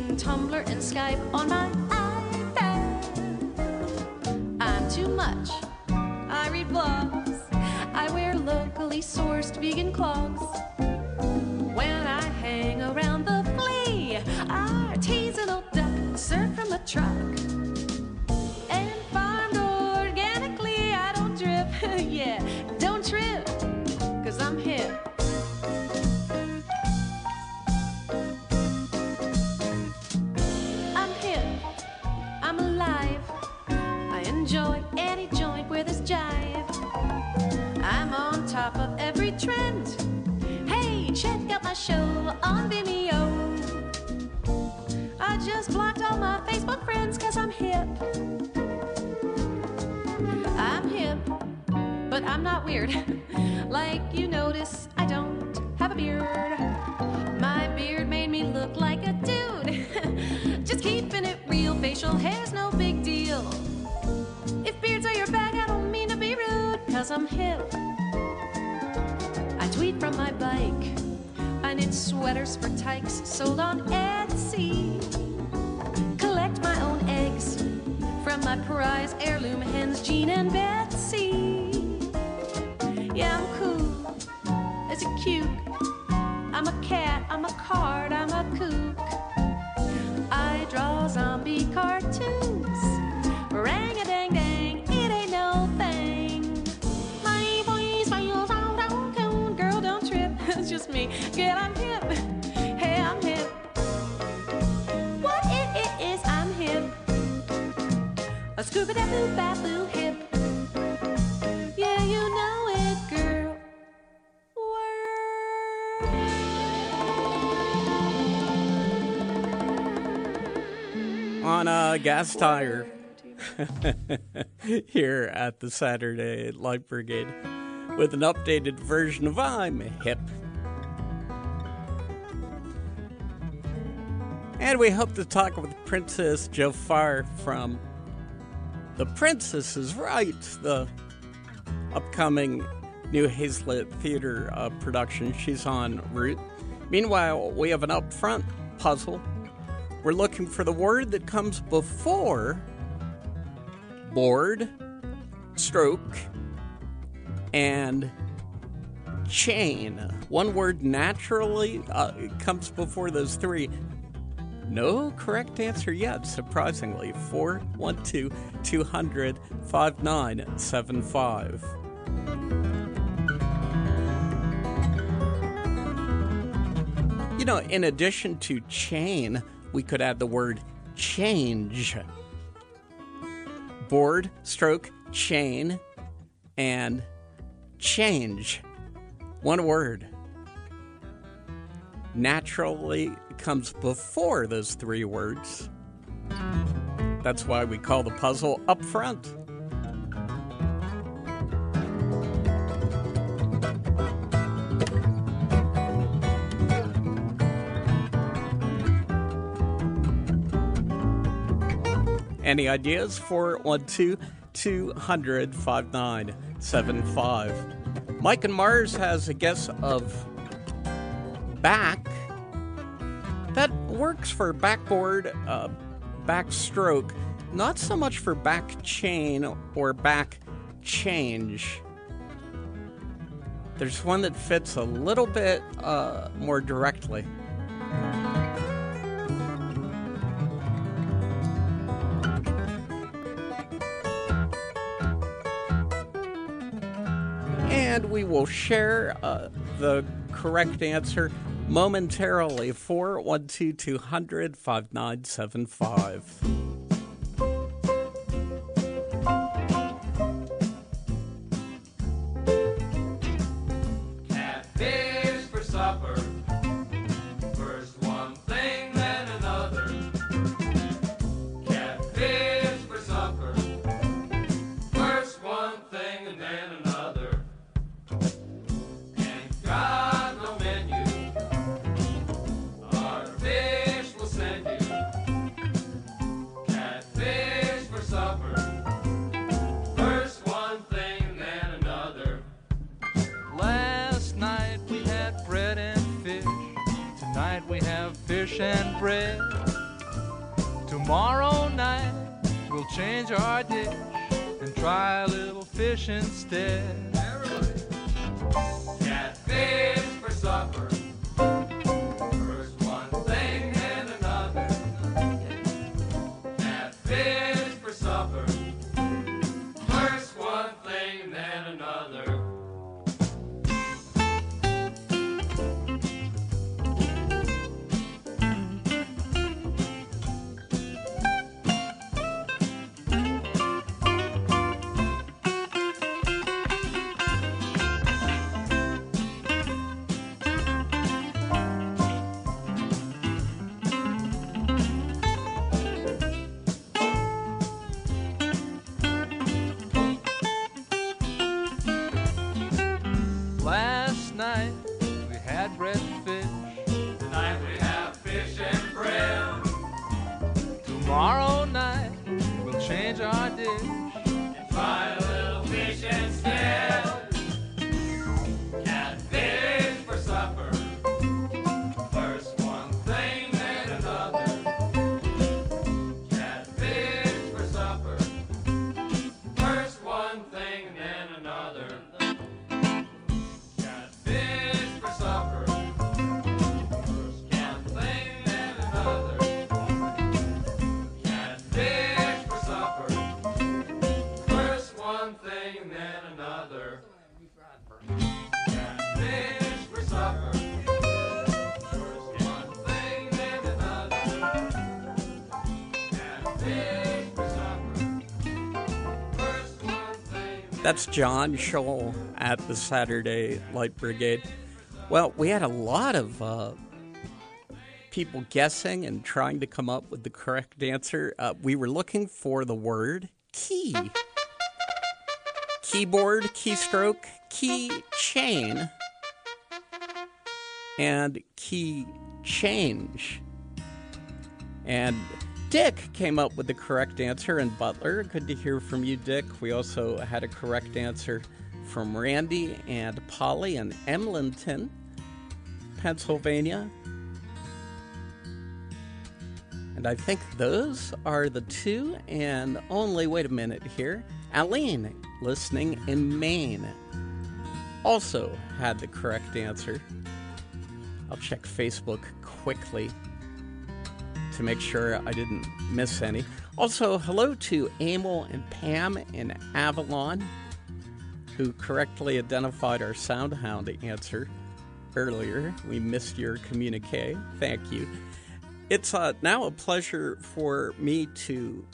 using Tumblr and Skype on my iPad. I'm too much. I read blogs. I wear locally sourced vegan clogs. When I hang around the flea, artisanal duck served from a truck. And farmed organically, I don't drip. Yeah, don't trip, 'cause I'm hip. I'm hip. I'm alive. I enjoy any joint where there's jive. I'm on top of every trend. Hey, check out my show on Vimeo. I just blocked all my Facebook friends 'cause I'm hip. I'm hip, but I'm not weird. Like you notice, I don't have a beard. My beard made me look like a dude. Just keeping it real, facial hair's no big deal. If beards are your bag, I don't mean to be rude, 'cause I'm hip. I tweet from my bike. I knit sweaters for tykes sold on Etsy. Collect my own eggs from my prize heirloom hens, Jean and Betsy. Yeah, I'm cool as a cute. I'm a cat, I'm a card, I'm a kook. I draw zombie cartoons. Rang-a-dang-dang, it ain't no thing. My voice feels out of tune. Girl, don't trip, it's just me. Girl, I'm hip. Hey, I'm hip. What it, it is, I'm hip. A scuba-da-boo-ba-boo hip. Yeah, you know it, girl. On a gas tire here at the Saturday Light Brigade with an updated version of I'm Hip. And we hope to talk with Princess Jafar from The Princess is Right, the upcoming new Hazlitt Theater uh, production. She's en route. Meanwhile, we have an upfront puzzle. We're looking for the word that comes before board, stroke, and chain. One word naturally uh, comes before those three. No correct answer yet, surprisingly. four one two, two hundred, five nine seven five. You know, in addition to chain, we could add the word change. Board, stroke, chain, and change. One word. Naturally comes before those three words. That's why we call the puzzle up front. Any ideas? four one two, two hundred, five nine seven five. Mike and Mars has a guess of back. That works for backboard, uh, backstroke, not so much for back chain or back change. There's one that fits a little bit uh, more directly. And we will share uh, the correct answer momentarily. four one two, two hundred, five nine seven five. Catfish for supper. First one thing, then another. Catfish for supper. First one thing and then another. Ain't got no menu. Our fish will send you. Catfish for supper. First one thing and then another. Last night we had bread and fish. Tonight we have fish and bread. Tomorrow night we'll change our dish and try a little fish instead. Catfish for supper. First one thing and another. Catfish for supper. First one thing and then another. Last night we had bread and fish. Tonight we have fish and bread. Tomorrow night we'll change our dish and try a little fish instead. Catfish for supper. First one thing, then another. Catfish for supper. First one thing, then another. Catfish for supper. First one thing, then another. Catfish for supper. First one thing, then another. Catfish for supper. First one thing, then another. Catfish for supper. First one thing. That's John Scholl at the Saturday Light Brigade. Well, we had a lot of uh, people guessing and trying to come up with the correct answer. Uh, we were looking for the word key. Keyboard, keystroke, key chain, and key change. And Dick came up with the correct answer in Butler. Good to hear from you, Dick. We also had a correct answer from Randy and Polly in Emlenton, Pennsylvania. And I think those are the two, and only, wait a minute here, Aline, listening in Maine, also had the correct answer. I'll check Facebook quickly to make sure I didn't miss any. Also, hello to Emil and Pam in Avalon, who correctly identified our Soundhound answer earlier. We missed your communique. Thank you. It's uh, now a pleasure for me to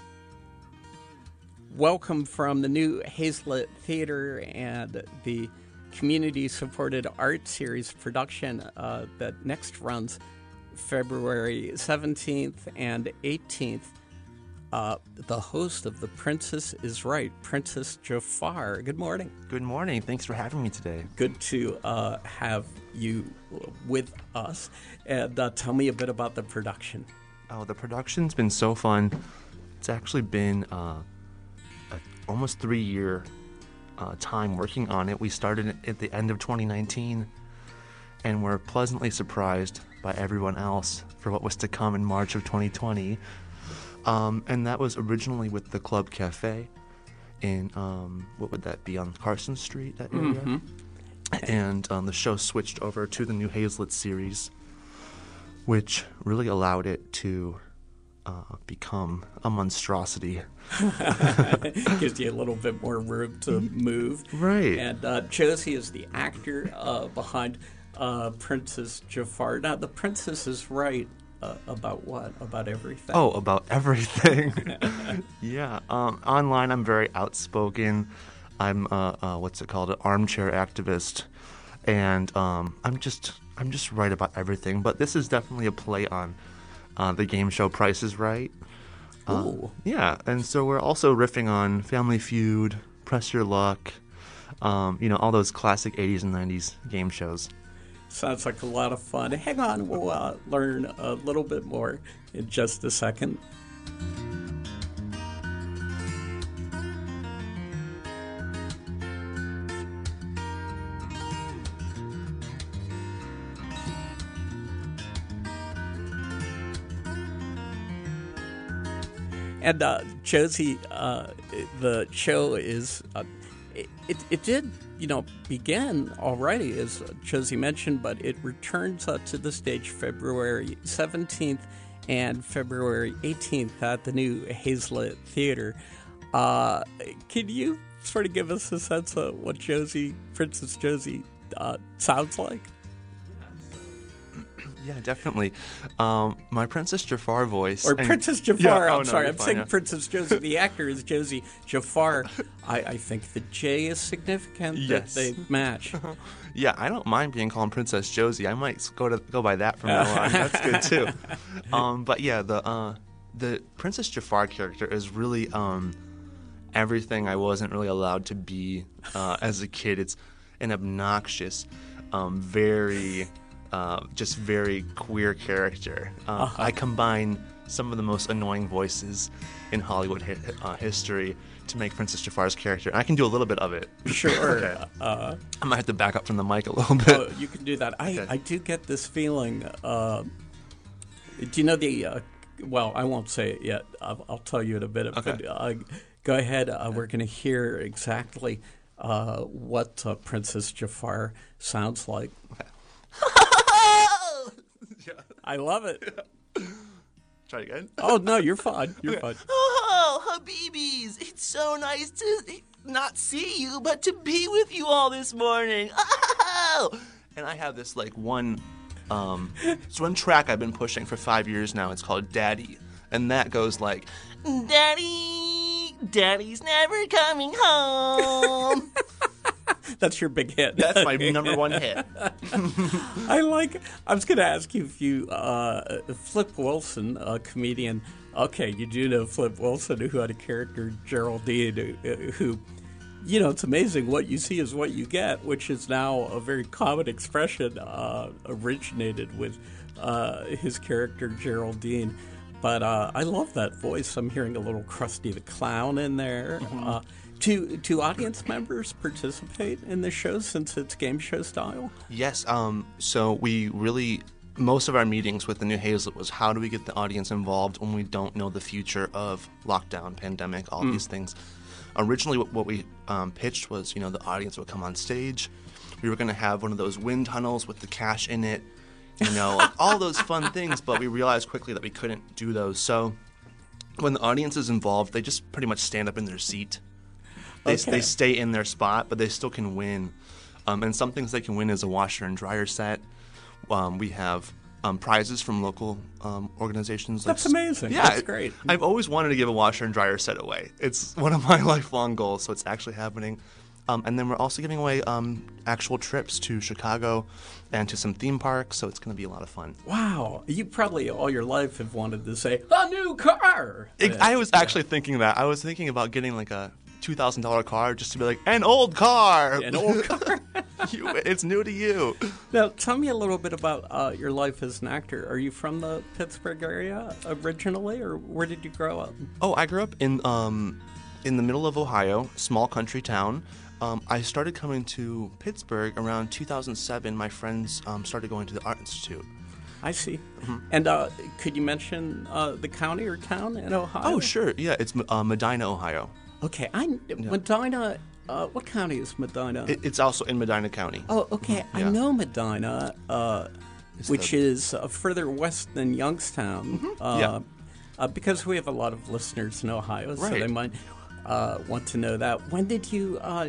welcome from the new Hazlitt Theater and the community-supported art series production uh, that next runs February seventeenth and eighteenth. Uh, the host of The Princess is Right, Princess Jafar. Good morning. Good morning. Thanks for having me today. Good to uh, have you with us. And uh, tell me a bit about the production. Oh, the production's been so fun. It's actually been uh, a almost three-year uh, time working on it. We started at the end of twenty nineteen, and we're pleasantly surprised by everyone else for what was to come in March of twenty twenty. Um, and that was originally with the Club Cafe in, um, what would that be, on Carson Street, that area? Mm-hmm. And um, the show switched over to the new Hazlitt series, which really allowed it to uh, become a monstrosity. Gives you a little bit more room to move. Right. And uh, Josie is the actor uh, behind uh, Princess Jafar. Now, the Princess is Right. Uh, about what? About everything? Oh, about everything. Yeah. Um, online, I'm very outspoken. I'm uh, uh, what's it called? An armchair activist, and um, I'm just I'm just right about everything. But this is definitely a play on uh, the game show Price is Right. Uh, Ooh. Yeah, and so we're also riffing on Family Feud, Press Your Luck, um, you know, all those classic eighties and nineties game shows. Sounds like a lot of fun. Hang on, we'll uh, learn a little bit more in just a second. And uh, Josie, uh, the show is uh, it, it it did you know begin already, as Josie mentioned, but it returns uh, to the stage February seventeenth and February eighteenth at the new Hazlitt Theater. Uh, can you sort of give us a sense of what Josie, Princess Josie, uh, sounds like? Yeah, definitely. Um, my Princess Jafar voice. Or and- Princess Jafar, Yeah, I'm oh, no, sorry, you're I'm fine, saying yeah. Princess Josie. The actor is Josie Jafar. I, I think the J is significant Yes. that they match. Yeah, I don't mind being called Princess Josie. I might go to go by that from now on. That's good too. Um, but yeah, the uh, the Princess Jafar character is really um, everything I wasn't really allowed to be uh, as a kid. It's an obnoxious, um, very, uh, just very queer character. Uh, Uh-huh. I combine some of the most annoying voices in Hollywood hi- uh, history to make Princess Jafar's character. And I can do a little bit of it. Sure. Okay. Uh, I might have to back up from the mic a little bit. oh, you can do that. I, Okay. I do get this feeling. Uh, do you know the? Uh, well, I won't say it yet. I'll, I'll tell you in a bit. Okay. But, uh, go ahead. Uh, we're going to hear exactly uh, what uh, Princess Jafar sounds like. I love it. Try again. Oh no, you're fine. You're Okay. fine. Oh, Habibis, it's so nice to not see you, but to be with you all this morning. Oh! And I have this like one, um, it's one track I've been pushing for five years now. It's called Daddy, and that goes like, Daddy, Daddy's never coming home. That's your big hit. That's my number one hit. I like. I was going to ask you if you, uh, Flip Wilson, a comedian. Okay, you do know Flip Wilson, who had a character Geraldine, uh, who, you know, it's amazing. What you see is what you get, which is now a very common expression. Uh, originated with uh, his character Geraldine. But uh, I love that voice. I'm hearing a little Krusty the Clown in there. Mm-hmm. Uh, do do audience members participate in the show since it's game show style? Yes. Um. So we really, most of our meetings with the New Hazlitt was how do we get the audience involved when we don't know the future of lockdown, pandemic, all Mm. these things. Originally, what, what we um, pitched was, you know, the audience would come on stage. We were going to have one of those wind tunnels with the cash in it, you know, like all those fun things. But we realized quickly that we couldn't do those. So when the audience is involved, they just pretty much stand up in their seat. They, Okay. they stay in their spot, but they still can win. Um, and some things they can win is a washer and dryer set. Um, we have um, prizes from local um, organizations. like That's amazing. Yeah, That's it- great. I've always wanted to give a washer and dryer set away. It's one of my lifelong goals, so it's actually happening. Um, and then we're also giving away um, actual trips to Chicago and to some theme parks, so it's going to be a lot of fun. Wow, you probably all your life have wanted to say a new car. It, I was actually thinking that. I was thinking about getting like a two thousand dollars car just to be like, an old car! An old car. You, it's new to you. Now, tell me a little bit about uh, your life as an actor. Are you from the Pittsburgh area originally, or where did you grow up? Oh, I grew up in um, in the middle of Ohio, small country town. Um, I started coming to Pittsburgh around two thousand seven. My friends um, started going to the Art Institute. I see. And uh, could you mention uh, the county or town in Ohio? Oh, sure. Yeah, it's uh, Medina, Ohio. Okay, I Medina. Uh, what county is Medina? It, it's also in Medina County. Oh, okay. I Yeah. know Medina, uh, It's which the- is uh, further west than Youngstown. Uh, Yeah. uh, because we have a lot of listeners in Ohio, so Right. they might uh, want to know that. When did you uh,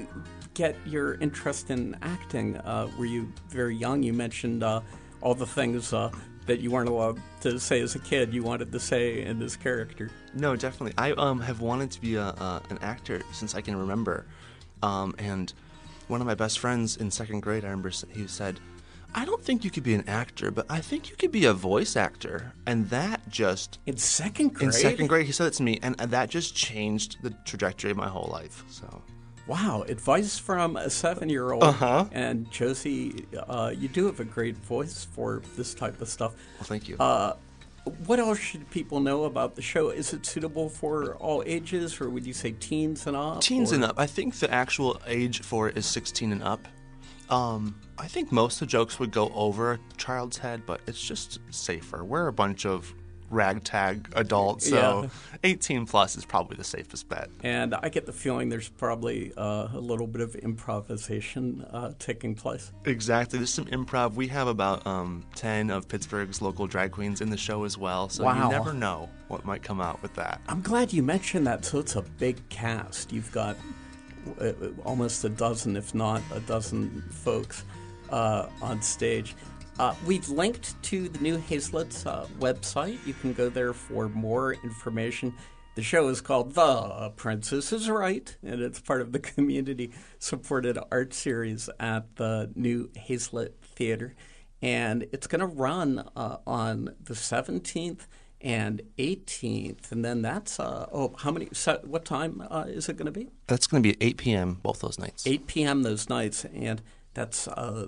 get your interest in acting? Uh, were you very young? You mentioned uh, all the things uh, that you weren't allowed to say as a kid you wanted to say in this character. No, definitely. I um have wanted to be a, uh, an actor since I can remember. Um, and one of my best friends in second grade, I remember s- he said, I don't think you could be an actor, but I think you could be a voice actor. And that just... In second grade? In second grade, he said it to me, and that just changed the trajectory of my whole life. So... Wow, advice from a seven-year-old. Uh-huh. And Josie, uh, you do have a great voice for this type of stuff. Well, thank you. Uh, what else should people know about the show? Is it suitable for all ages, or would you say teens and up? Teens or- and up. I think the actual age for it is sixteen and up. Um, I think most of the jokes would go over a child's head, but it's just safer. We're a bunch of ragtag adult. So Yeah. eighteen plus is probably the safest bet. And I get the feeling there's probably uh, a little bit of improvisation uh, taking place. Exactly. There's some improv. We have about um, ten of Pittsburgh's local drag queens in the show as well. So Wow. you never know what might come out with that. I'm glad you mentioned that. So it's a big cast. You've got uh, almost a dozen, if not a dozen folks uh, on stage. Uh, we've linked to the New Hazelets uh, website. You can go there for more information. The show is called The Princess is Right, and it's part of the community-supported art series at the New Hazelet Theater. And it's going to run uh, on the seventeenth and eighteenth. And then that's, uh, oh, how many, so what time uh, is it going to be? That's going to be at eight p.m. both those nights. eight p.m. those nights, and that's uh,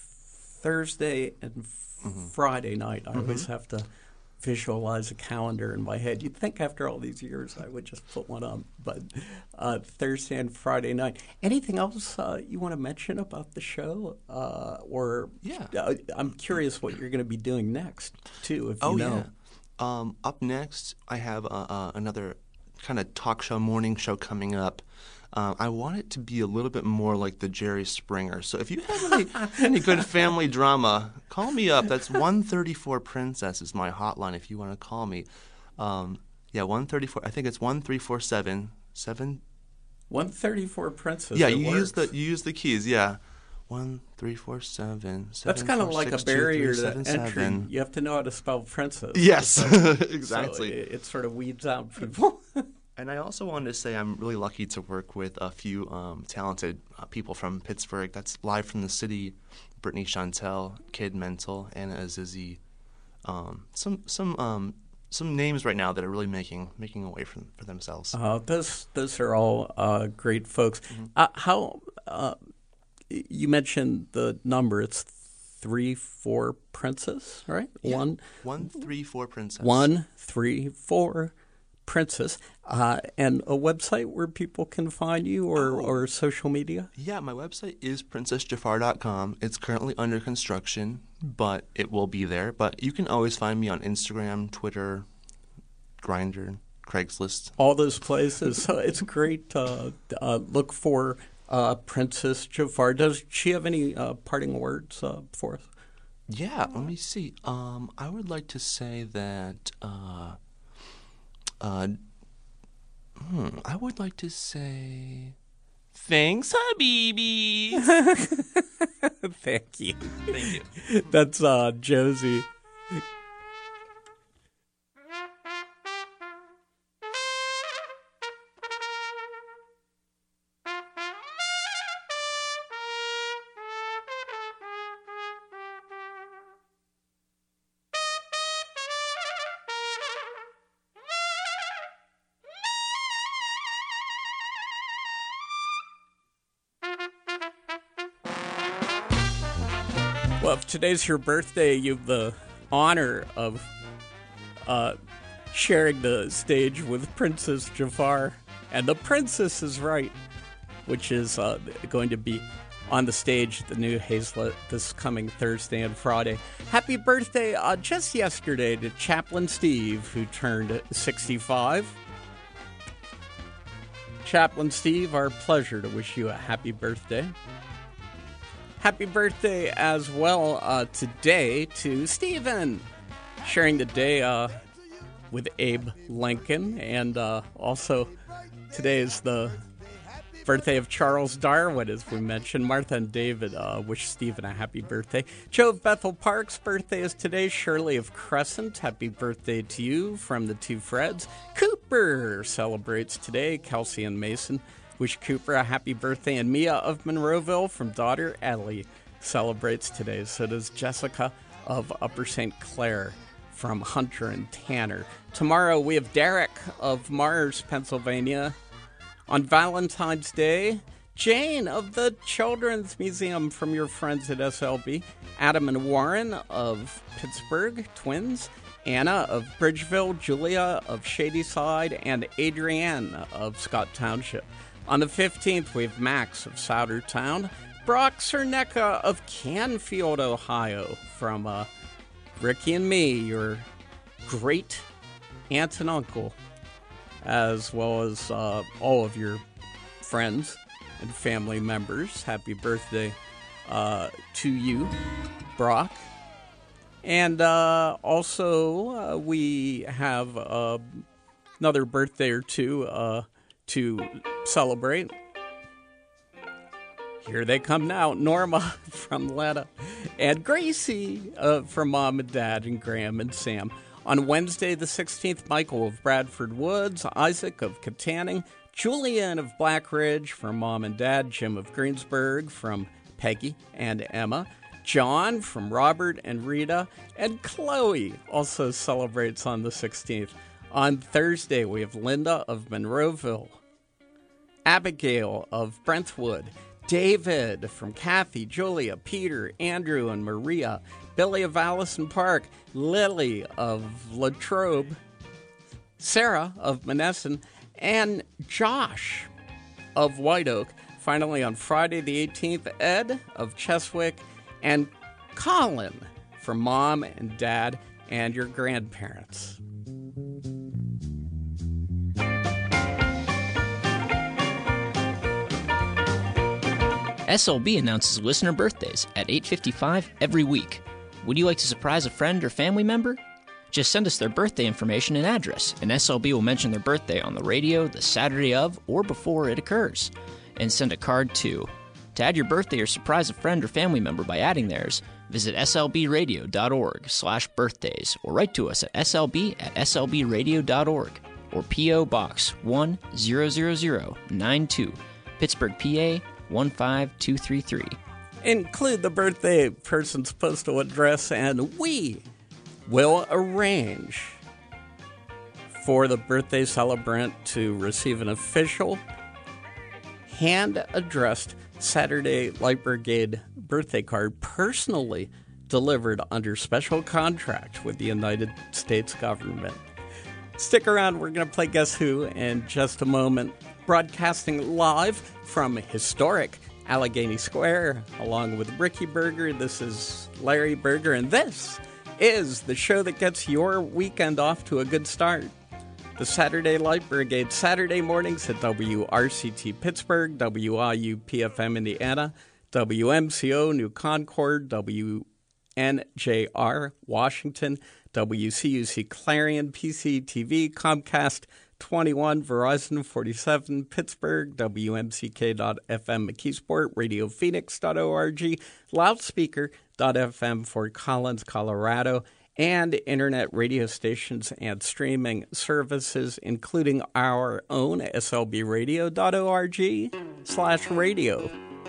Thursday and Mm-hmm. Friday night. I always have to visualize a calendar in my head. You'd think after all these years I would just put one up, but uh, Thursday and Friday night. Anything else uh, you want to mention about the show? Uh, or Yeah. uh, I'm curious what you're going to be doing next, too, if Oh, you know. yeah. Um, up next, I have uh, uh, another kind of talk show, morning show coming up. Um, I want it to be a little bit more like the Jerry Springer. So if you have any, any good family drama, call me up. That's one thirty-four Princess is my hotline if you want to call me. Um, yeah, one thirty-four. I think it's one three four seven seven. one thirty-four Princess. Yeah, it you works. use the you use the keys. Yeah, one three four seven. That's kind of like a barrier to entry. You have to know how to spell princess. Yes, So- exactly. So it, it sort of weeds out people. And I also wanted to say I'm really lucky to work with a few um, talented uh, people from Pittsburgh. That's live from the city: Brittany Chantel, Kid Mental, Anna Azizi. Um, some some um, some names right now that are really making making a way for for themselves. Uh, those those are all uh, great folks. Uh, how uh, you mentioned the number? It's three four Princess, right? Yeah. One one three four Princess. One three four Princess, uh, and a website where people can find you, or, Oh. or social media. Yeah, my website is princess jafar dot com. It's currently under construction, but it will be there. But you can always find me on Instagram, Twitter, Grindr, Craigslist. All those places. So it's great. Uh, uh, look for uh, Princess Jafar. Does she have any uh, parting words uh, for us? Yeah, let me see. Um, I would like to say that. Uh, uh, hmm, I would like to say. Thanks, Habibis. Thank you. Thank you. That's uh, Josie. Well, if today's your birthday, you have the honor of uh, sharing the stage with Princess Jafar. And the Princess is Right, which is uh, going to be on the stage at the New Hazelett this coming Thursday and Friday. Happy birthday uh, just yesterday to Chaplain Steve, who turned sixty-five. Chaplain Steve, our pleasure to wish you a happy birthday. Happy birthday as well uh, today to Stephen, sharing the day uh, with Abe Lincoln. And uh, also today is the birthday of Charles Darwin, as we mentioned. Martha and David uh, wish Stephen a happy birthday. Joe of Bethel Park's birthday is today. Shirley of Crescent, happy birthday to you from the two Freds. Cooper celebrates today. Kelsey and Mason wish Cooper a happy birthday. And Mia of Monroeville from daughter Ellie celebrates today. So does Jessica of Upper Saint Clair from Hunter and Tanner. Tomorrow we have Derek of Mars, Pennsylvania. On Valentine's Day, Jane of the Children's Museum from your friends at S L B. Adam and Warren of Pittsburgh, twins. Anna of Bridgeville, Julia of Shadyside, and Adrienne of Scott Township. On the fifteenth, we have Max of Soudertown, Brock Cernecca of Canfield, Ohio, from uh, Ricky and me, your great aunt and uncle, as well as uh, all of your friends and family members. Happy birthday uh, to you, Brock. And uh, also, uh, we have uh, another birthday or two uh, to celebrate. Here they come now. Norma from Letta, and Gracie uh, from Mom and Dad, and Graham and Sam. On Wednesday the sixteenth, Michael of Bradford Woods, Isaac of Katanning, Julian of Black Ridge from Mom and Dad, Jim of Greensburg from Peggy and Emma, John from Robert and Rita, and Chloe also celebrates on the sixteenth. On Thursday, we have Linda of Monroeville, Abigail of Brentwood, David from Kathy, Julia, Peter, Andrew, and Maria, Billy of Allison Park, Lily of Latrobe, Sarah of Monessen, and Josh of White Oak. Finally, on Friday the eighteenth, Ed of Cheswick, and Colin from Mom and Dad and your grandparents. S L B announces listener birthdays at eight fifty-five every week. Would you like to surprise a friend or family member? Just send us their birthday information and address, and S L B will mention their birthday on the radio the Saturday of or before it occurs, and send a card too. To add your birthday or surprise a friend or family member by adding theirs, visit slbradio.org slash birthdays or write to us at slb at slbradio.org or P O. Box one zero zero zero nine two, Pittsburgh, P A one five two three three. Include the birthday person's postal address, and we will arrange for the birthday celebrant to receive an official, hand-addressed Saturday Light Brigade birthday card personally delivered under special contract with the United States government. Stick around, we're going to play Guess Who in just a moment. Broadcasting live from historic Allegheny Square, along with Ricky Berger. This is Larry Berger, and this is the show that gets your weekend off to a good start. The Saturday Light Brigade, Saturday mornings at W R C T Pittsburgh, W I U P F M Indiana, W M C O New Concord, W N J R Washington, W C U C Clarion, P C T V, Comcast twenty-one, Verizon forty-seven, Pittsburgh, W M C K dot F M McKeesport, Radio Phoenix dot org, Loudspeaker dot F M Fort Collins, Colorado, and internet radio stations and streaming services, including our own S L B radio dot org slash radio.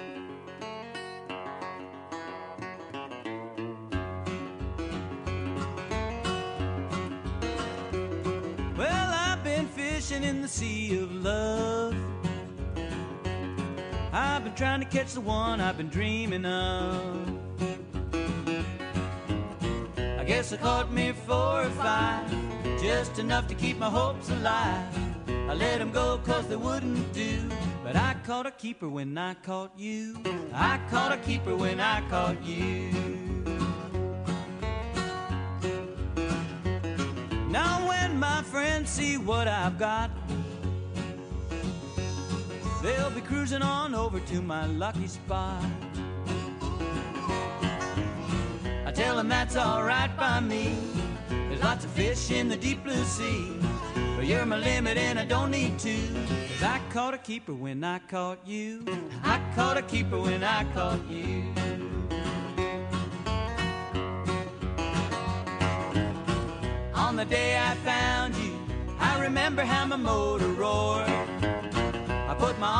In the sea of love, I've been trying to catch the one I've been dreaming of. I guess I caught me four or five, just enough to keep my hopes alive. I let them go cause they wouldn't do, but I caught a keeper when I caught you. I caught a keeper when I caught you. Now when my friends see what I've got, they'll be cruising on over to my lucky spot. I tell them that's alright by me, there's lots of fish in the deep blue sea, but you're my limit and I don't need to, cause I caught a keeper when I caught you. I caught a keeper when I caught you. On the day I found you, I remember how my motor roared.